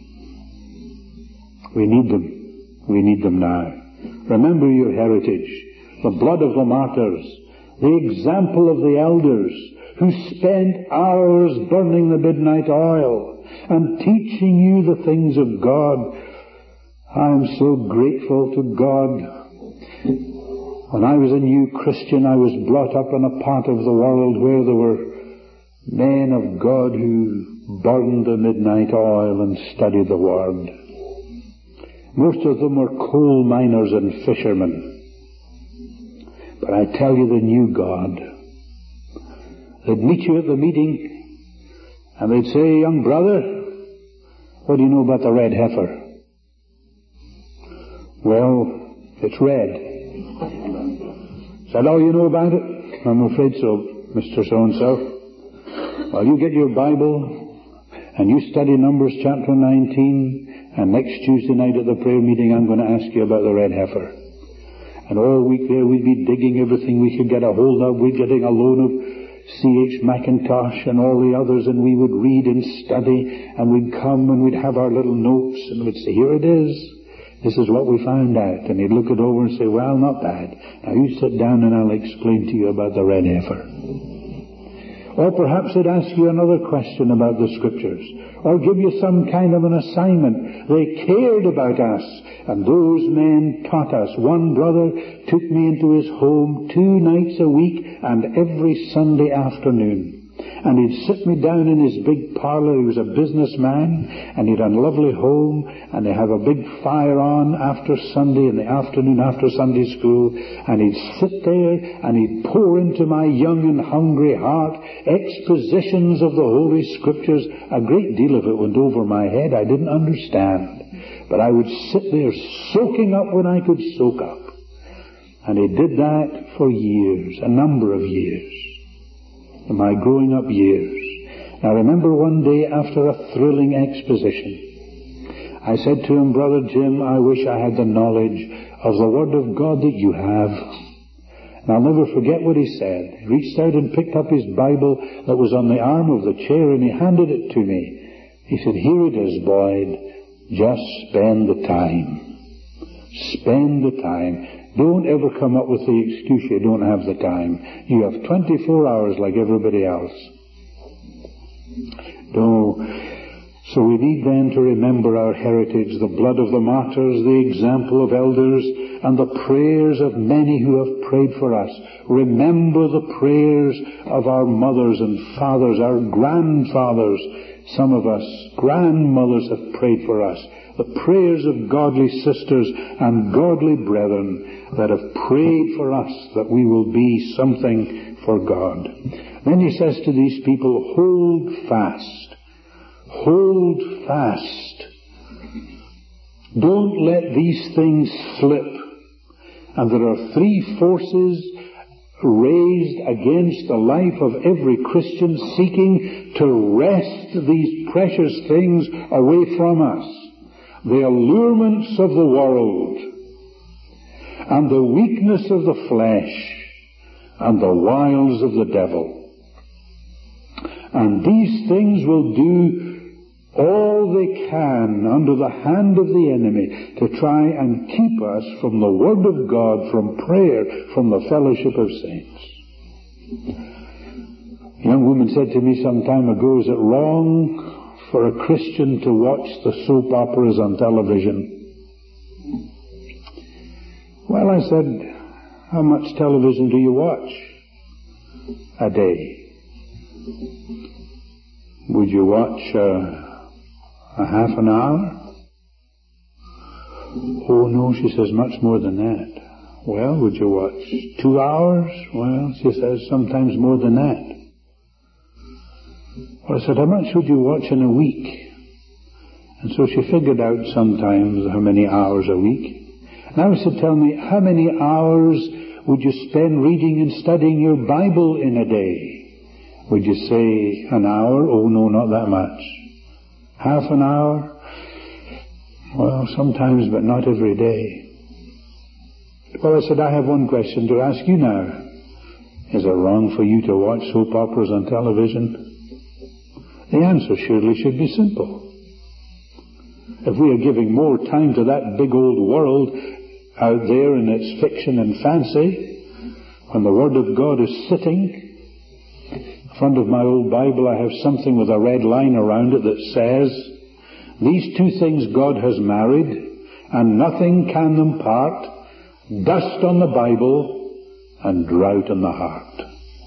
We need them. We need them now. Remember your heritage, the blood of the martyrs, the example of the elders who spent hours burning the midnight oil and teaching you the things of God. I am so grateful to God. When I was a new Christian, I was brought up in a part of the world where there were men of God who burned the midnight oil and studied the Word. Most of them were coal miners and fishermen. But I tell you, they knew God. They'd meet you at the meeting and they'd say, young brother, what do you know about the red heifer? Well, it's red. Is that all you know about it? I'm afraid so, Mr. So-and-so. Well, you get your Bible and you study Numbers chapter 19, and next Tuesday night at the prayer meeting I'm going to ask you about the red heifer. And all week there we'd be digging everything we could get a hold of. We'd getting a loan of C.H. Mackintosh and all the others, and we would read and study, and we'd come and we'd have our little notes, and we'd say, here it is. This is what we found out. And he'd look it over and say, well, not bad. Now you sit down and I'll explain to you about the red heifer. Or perhaps they'd ask you another question about the Scriptures, or give you some kind of an assignment. They cared about us, and those men taught us. One brother took me into his home 2 nights a week and every Sunday afternoon. And he'd sit me down in his big parlour. He was a businessman, and he'd a lovely home, and they'd have a big fire on after Sunday, in the afternoon after Sunday school, and he'd sit there, and he'd pour into my young and hungry heart expositions of the Holy Scriptures. A great deal of it went over my head. I didn't understand. But I would sit there soaking up when I could soak up. And he did that for years, a number of years, in my growing up years. I remember one day after a thrilling exposition, I said to him, Brother Jim, I wish I had the knowledge of the Word of God that you have. And I'll never forget what he said. He reached out and picked up his Bible that was on the arm of the chair, and he handed it to me. He said, here it is, Boyd. Just spend the time. Spend the time. Don't ever come up with the excuse you don't have the time. You have 24 hours like everybody else. No. So we need then to remember our heritage, the blood of the martyrs, the example of elders, and the prayers of many who have prayed for us. Remember the prayers of our mothers and fathers, our grandfathers. Some of us, grandmothers, have prayed for us. The prayers of godly sisters and godly brethren that have prayed for us that we will be something for God. Then he says to these people, hold fast. Hold fast. Don't let these things slip. And there are 3 forces raised against the life of every Christian seeking to wrest these precious things away from us. The allurements of the world, and the weakness of the flesh, and the wiles of the devil. And these things will do all they can under the hand of the enemy to try and keep us from the Word of God, from prayer, from the fellowship of saints. A young woman said to me some time ago, is it wrong for a Christian to watch the soap operas on television? Well, I said, how much television do you watch a day? Would you watch a half an hour? Oh no, she says, much more than that. Well, would you watch 2 hours? Well, she says, sometimes more than that. Well, I said, how much would you watch in a week? And so she figured out sometimes how many hours a week. Now she said, tell me, how many hours would you spend reading and studying your Bible in a day? Would you say an hour? Oh no, not that much. Half an hour? Well, sometimes, but not every day. Well, I said, I have one question to ask you now. Is it wrong for you to watch soap operas on television? The answer surely should be simple. If we are giving more time to that big old world out there in its fiction and fancy, when the Word of God is sitting in front of my old Bible, I have something with a red line around it that says, these 2 things God has married, and nothing can them part, dust on the Bible and drought in the heart.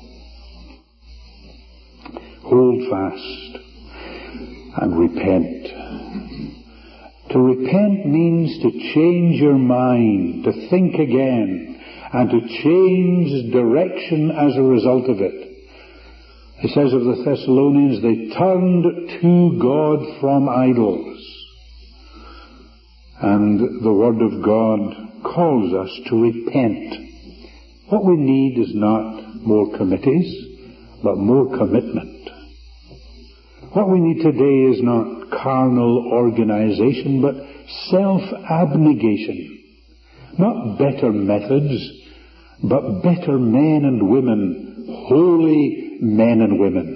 Hold fast and repent. To repent means to change your mind, to think again, and to change direction as a result of it. It says of the Thessalonians, they turned to God from idols. And the Word of God calls us to repent. What we need is not more committees, but more commitment. What we need today is not carnal organization, but self-abnegation. Not better methods, but better men and women, holy men and women.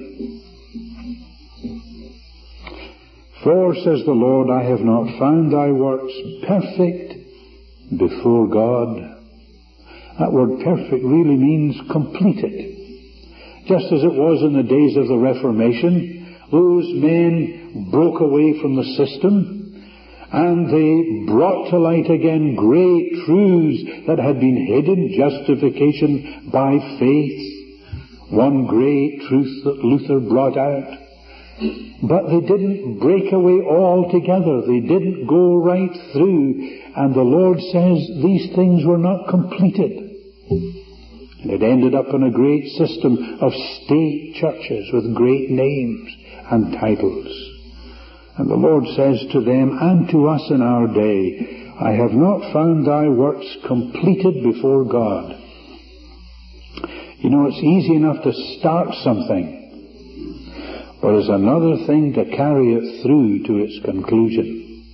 For, says the Lord, I have not found thy works perfect before God. That word perfect really means completed. Just as it was in the days of the Reformation, those men broke away from the system and they brought to light again great truths that had been hidden, justification by faith. One great truth that Luther brought out. But they didn't break away altogether. They didn't go right through. And the Lord says these things were not completed. And it ended up in a great system of state churches with great names and titles. And the Lord says to them and to us in our day, I have not found thy works completed before God. You know, it's easy enough to start something, but it's another thing to carry it through to its conclusion.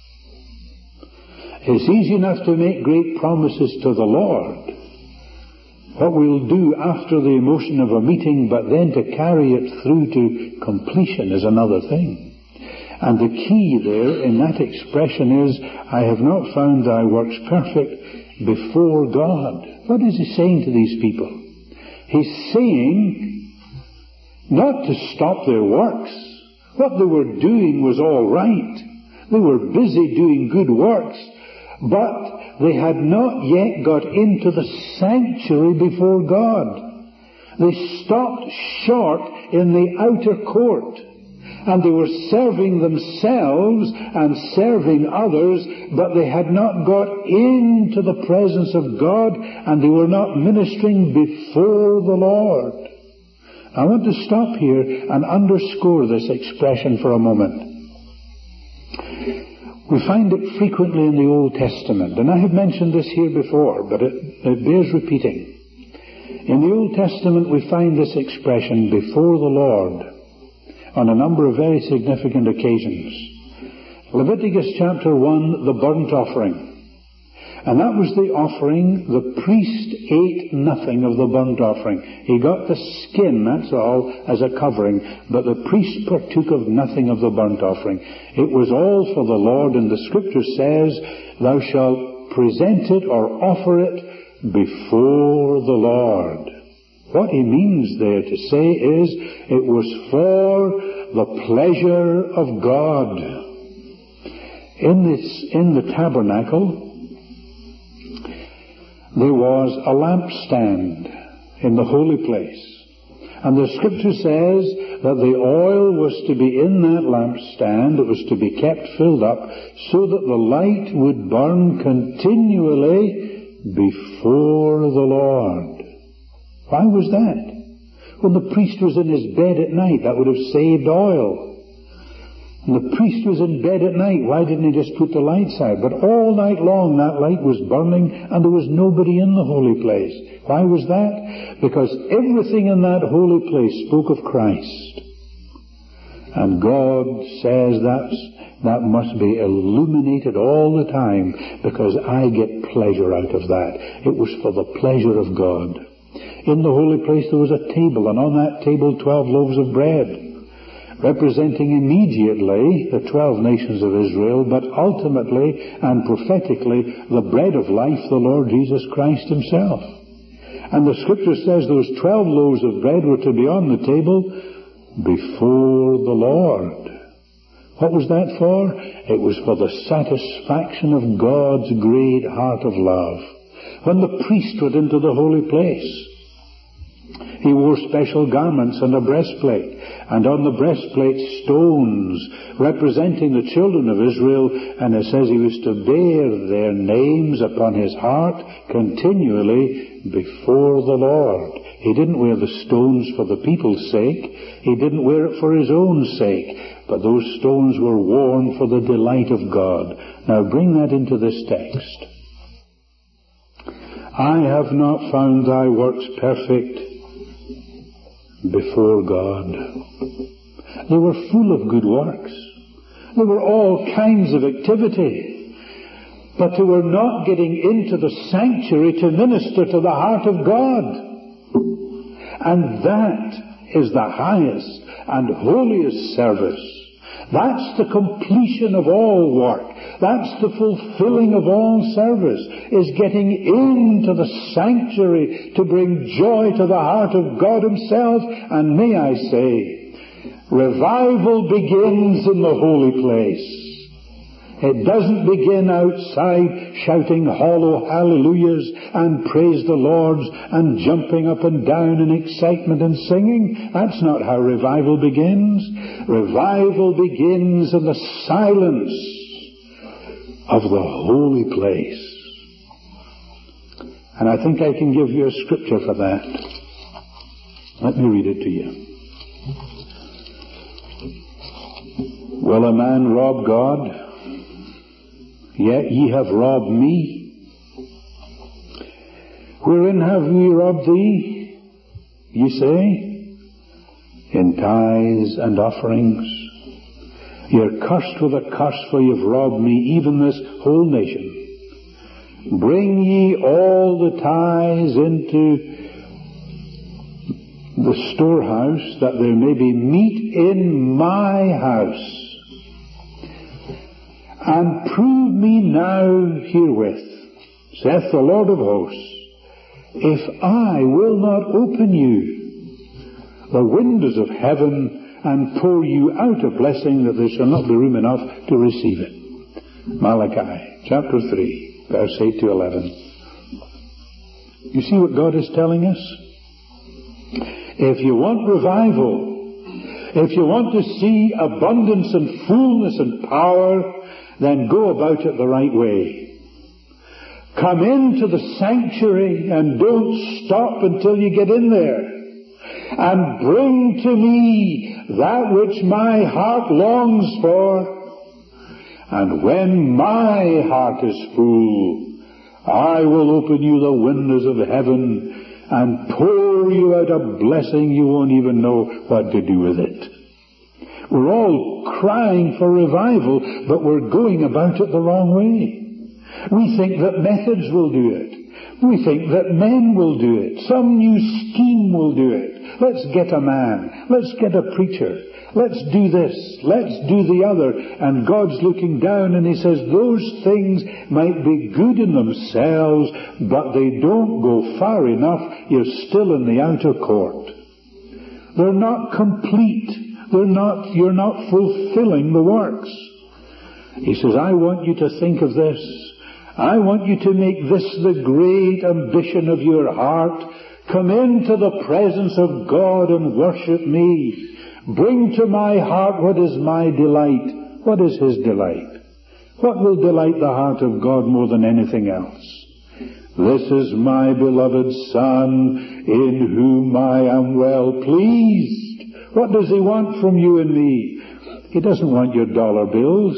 It's easy enough to make great promises to the Lord, what we'll do after the emotion of a meeting, but then to carry it through to completion is another thing. And the key there in that expression is, I have not found thy works perfect before God. What is he saying to these people? He's saying not to stop their works. What they were doing was all right. They were busy doing good works, but they had not yet got into the sanctuary before God. They stopped short in the outer court. And they were serving themselves and serving others, but they had not got into the presence of God, and they were not ministering before the Lord. I want to stop here and underscore this expression for a moment. We find it frequently in the Old Testament, and I have mentioned this here before, but it bears repeating. In the Old Testament we find this expression, before the Lord, on a number of very significant occasions. Leviticus chapter 1, the burnt offering. And that was the offering. The priest ate nothing of the burnt offering. He got the skin, that's all, as a covering. But the priest partook of nothing of the burnt offering. It was all for the Lord, and the Scripture says, thou shalt present it or offer it before the Lord. What he means there to say is, it was for the pleasure of God. In the tabernacle, there was a lampstand in the holy place. And the Scripture says that the oil was to be in that lampstand, it was to be kept filled up, so that the light would burn continually before the Lord. Why was that? When the priest was in his bed at night, that would have saved oil. And the priest was in bed at night, why didn't he just put the lights out? But all night long that light was burning and there was nobody in the holy place. Why was that? Because everything in that holy place spoke of Christ. And God says that must be illuminated all the time, because I get pleasure out of that. It was for the pleasure of God. In the holy place there was a table, and on that table 12 loaves of bread, representing immediately the 12 nations of Israel, but ultimately and prophetically the bread of life, the Lord Jesus Christ himself. And the Scripture says those 12 loaves of bread were to be on the table before the Lord. What was that for? It was for the satisfaction of God's great heart of love. When the priest went into the holy place, he wore special garments and a breastplate, and on the breastplate stones representing the children of Israel, and it says he was to bear their names upon his heart continually before the Lord. He didn't wear the stones for the people's sake, he didn't wear it for his own sake, but those stones were worn for the delight of God. Now bring that into this text. I have not found thy works perfect before God. They were full of good works. There were all kinds of activity. But they were not getting into the sanctuary to minister to the heart of God. And that is the highest and holiest service That's the completion of all work. That's the fulfilling of all service, is getting into the sanctuary to bring joy to the heart of God Himself. And may I say, revival begins in the holy place. It doesn't begin outside shouting hollow hallelujahs and praise the Lord and jumping up and down in excitement and singing. That's not how revival begins. Revival begins in the silence of the holy place. And I think I can give you a scripture for that. Let me read it to you. Will a man rob God? Yet ye have robbed me. Wherein have we robbed thee? Ye say, in tithes and offerings. You're cursed with a curse, for you've robbed me, even this whole nation. Bring ye all the tithes into the storehouse, that there may be meat in my house. And prove me now herewith, saith the Lord of hosts, if I will not open you the windows of heaven and pour you out a blessing, that there shall not be room enough to receive it. Malachi chapter 3, verse 8 to 11. You see what God is telling us? If you want revival, if you want to see abundance and fullness and power, then go about it the right way. Come into the sanctuary and don't stop until you get in there. And bring to me that which my heart longs for. And when my heart is full, I will open you the windows of heaven and pour you out a blessing you won't even know what to do with it. We're all crying for revival, but we're going about it the wrong way. We think that methods will do it. We think that men will do it. Some new scheme will do it. Let's get a man. Let's get a preacher. Let's do this. Let's do the other. And God's looking down and He says, those things might be good in themselves, but they don't go far enough. You're still in the outer court. They're not complete. You're not fulfilling the works. He says, I want you to think of this. I want you to make this the great ambition of your heart. Come into the presence of God and worship me. Bring to my heart what is my delight. What is His delight? What will delight the heart of God more than anything else? This is my beloved Son, in whom I am well pleased. What does He want from you and me? He doesn't want your dollar bills.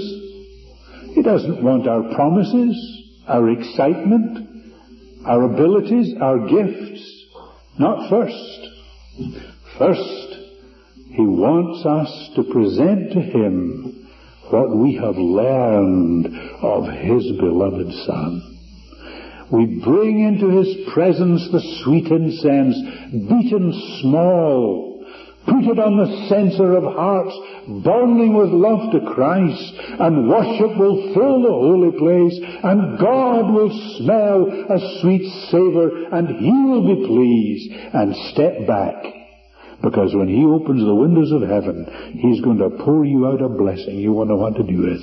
He doesn't want our promises, our excitement, our abilities, our gifts. Not first. First, He wants us to present to Him what we have learned of His beloved Son. We bring into His presence the sweet incense, beaten small. Put it on the censer of hearts, burning with love to Christ, and worship will fill the holy place, and God will smell a sweet savour, and He will be pleased, and step back. Because when He opens the windows of heaven, He's going to pour you out a blessing you won't know what to do with.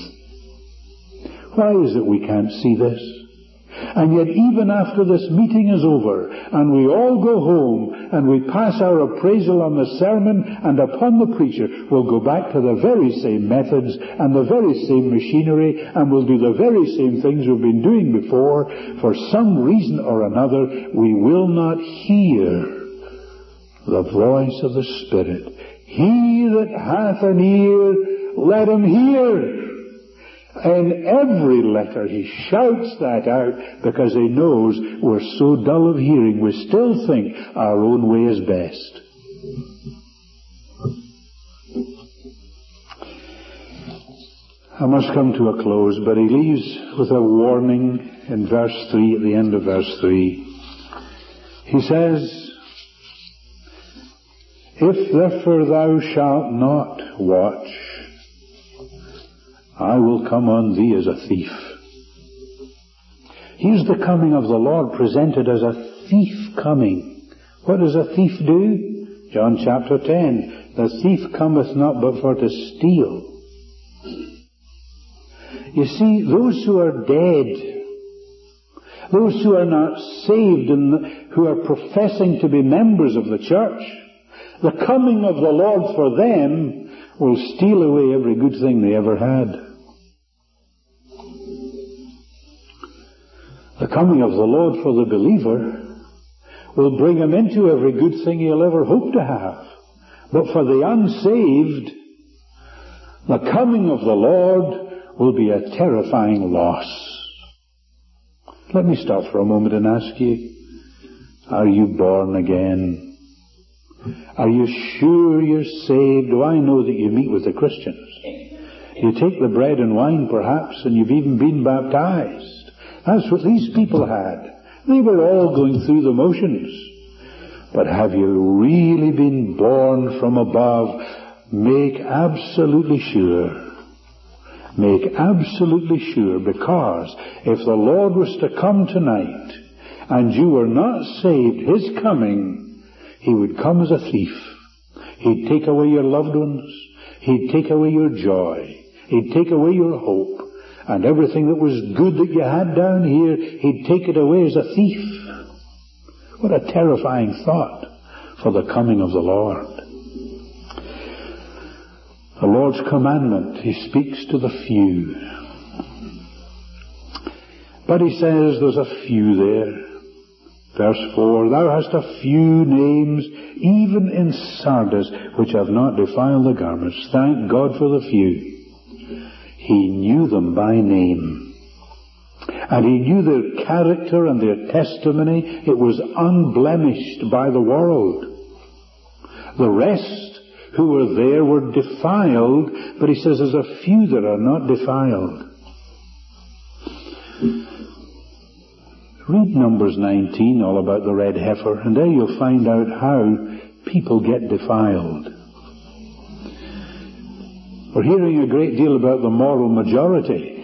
Why is it we can't see this? And yet even after this meeting is over, and we all go home, and we pass our appraisal on the sermon and upon the preacher, we'll go back to the very same methods and the very same machinery, and we'll do the very same things we've been doing before. For some reason or another, we will not hear the voice of the Spirit. He that hath an ear, let him hear. In every letter he shouts that out, because he knows we're so dull of hearing, we still think our own way is best. I must come to a close, but he leaves with a warning in verse 3, at the end of verse 3. He says, If therefore thou shalt not watch, I will come on thee as a thief. Here's the coming of the Lord presented as a thief coming. What does a thief do? John chapter 10. The thief cometh not but for to steal. You see, those who are dead, those who are not saved and who are professing to be members of the church, the coming of the Lord for them will steal away every good thing they ever had. The coming of the Lord for the believer will bring him into every good thing he'll ever hope to have. But for the unsaved, the coming of the Lord will be a terrifying loss. Let me stop for a moment and ask you, are you born again? Are you sure you're saved? Do I know that you meet with the Christians? You take the bread and wine perhaps, and you've even been baptized. That's what these people had. They were all going through the motions. But have you really been born from above? Make absolutely sure. Make absolutely sure, because if the Lord was to come tonight and you were not saved, His coming, He would come as a thief. He'd take away your loved ones. He'd take away your joy. He'd take away your hope. And everything that was good that you had down here, He'd take it away as a thief. What a terrifying thought for the coming of the Lord. The Lord's commandment, He speaks to the few. But He says there's a few there. Verse 4, Thou hast a few names, even in Sardis, which have not defiled the garments. Thank God for the few. He knew them by name. And He knew their character and their testimony. It was unblemished by the world. The rest who were there were defiled, but He says there's a few that are not defiled. Read Numbers 19, all about the red heifer, and there you'll find out how people get defiled. We're hearing a great deal about the moral majority.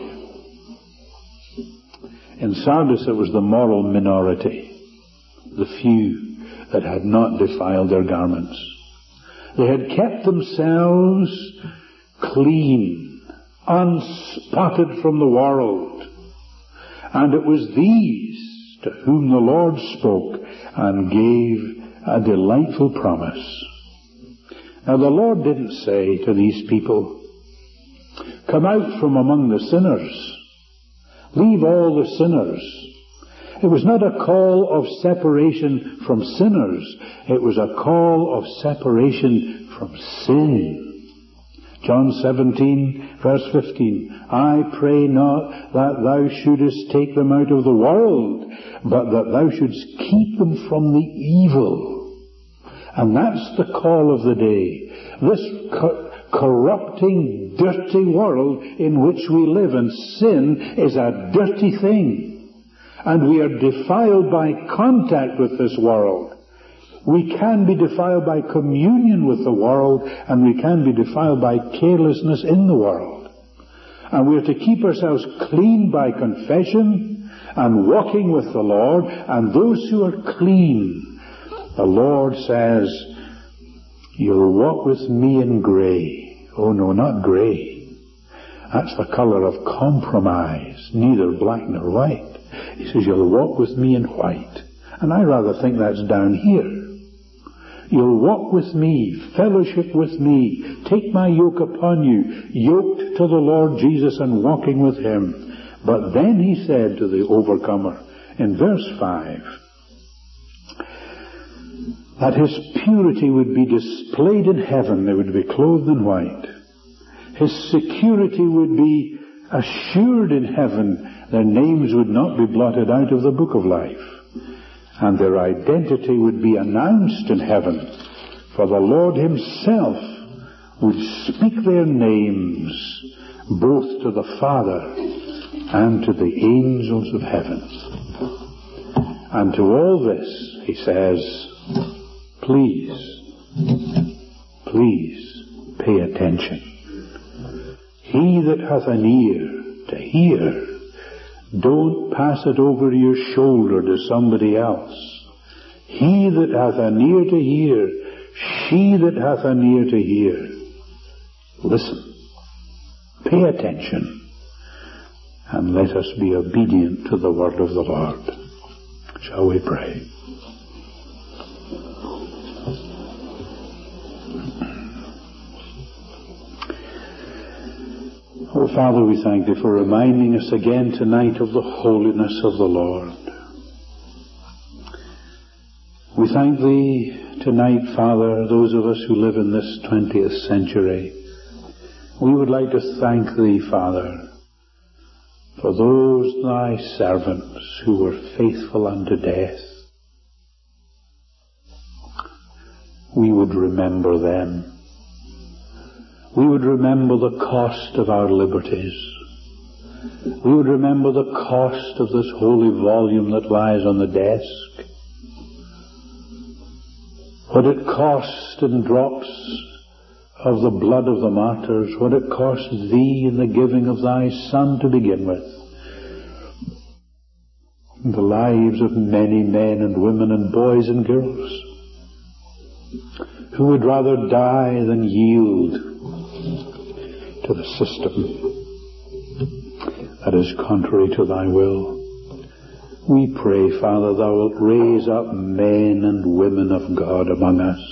In Sardis it was the moral minority, the few that had not defiled their garments. They had kept themselves clean, unspotted from the world. And it was these to whom the Lord spoke and gave a delightful promise. Now the Lord didn't say to these people, come out from among the sinners. Leave all the sinners. It was not a call of separation from sinners. It was a call of separation from sin. John 17, verse 15. I pray not that thou shouldest take them out of the world, but that thou shouldst keep them from the evil. And that's the call of the day. This corrupting, dirty world in which we live, and sin is a dirty thing. And we are defiled by contact with this world. We can be defiled by communion with the world, and we can be defiled by carelessness in the world. And we are to keep ourselves clean by confession and walking with the Lord. And those who are clean, the Lord says, you'll walk with me in grey. Oh no, not grey. That's the colour of compromise, neither black nor white. He says, you'll walk with me in white. And I rather think that's down here. You'll walk with me, fellowship with me, take my yoke upon you, yoked to the Lord Jesus and walking with Him. But then He said to the overcomer in verse 5, that his purity would be displayed in heaven. They would be clothed in white. His security would be assured in heaven. Their names would not be blotted out of the book of life. And their identity would be announced in heaven. For the Lord Himself would speak their names both to the Father and to the angels of heaven. And to all this, He says, please pay attention. He that hath an ear to hear, don't pass it over your shoulder to somebody else. He that hath an ear to hear, she that hath an ear to hear. Listen, pay attention, and let us be obedient to the word of the Lord. Shall we pray? Oh, Father, we thank Thee for reminding us again tonight of the holiness of the Lord. We thank Thee tonight, Father, those of us who live in this 20th century. We would like to thank Thee, Father, for those Thy servants who were faithful unto death. We would remember them. We would remember the cost of our liberties. We would remember the cost of this holy volume that lies on the desk. What it cost in drops of the blood of the martyrs, what it cost Thee in the giving of Thy Son to begin with. The lives of many men and women and boys and girls who would rather die than yield to the system that is contrary to Thy will. We pray, Father, Thou wilt raise up men and women of God among us.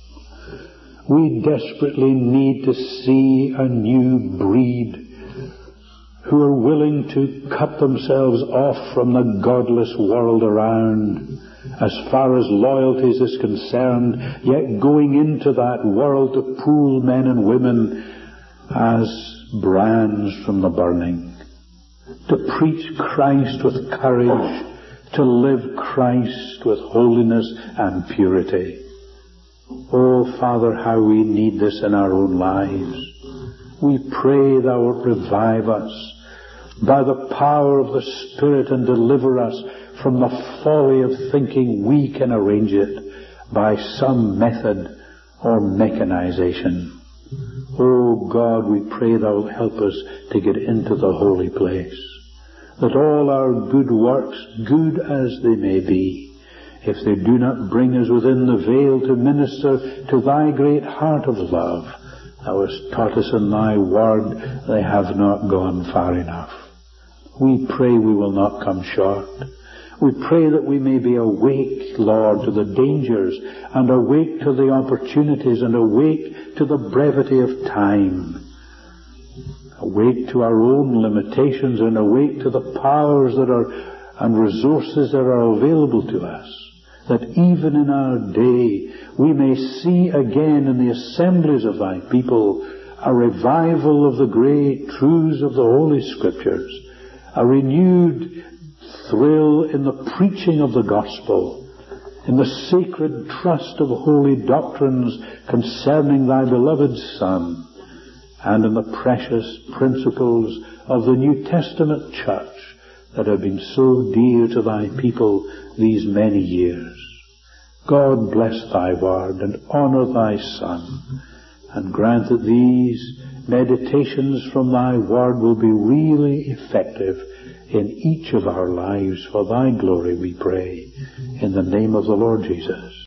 We desperately need to see a new breed who are willing to cut themselves off from the godless world around as far as loyalties is concerned, yet going into that world to pull men and women as brands from the burning, to preach Christ with courage, to live Christ with holiness and purity. Oh, Father, how we need this in our own lives. We pray Thou wilt revive us by the power of the Spirit and deliver us from the folly of thinking we can arrange it by some method or mechanization. Oh God, we pray Thou wilt help us to get into the holy place, that all our good works, good as they may be, if they do not bring us within the veil to minister to Thy great heart of love, Thou hast taught us in Thy word, they have not gone far enough. We pray we will not come short. We pray that we may be awake, Lord, to the dangers, and awake to the opportunities, and awake to the brevity of time. Awake to our own limitations, and awake to the powers that are and resources that are available to us, that even in our day we may see again in the assemblies of Thy people a revival of the great truths of the Holy Scriptures, a renewed thrill in the preaching of the gospel, in the sacred trust of holy doctrines concerning Thy beloved Son, and in the precious principles of the New Testament church that have been so dear to Thy people these many years. God bless Thy word and honour Thy Son, and grant that these meditations from Thy word will be really effective in each of our lives. For Thy glory we pray, in the name of the Lord Jesus.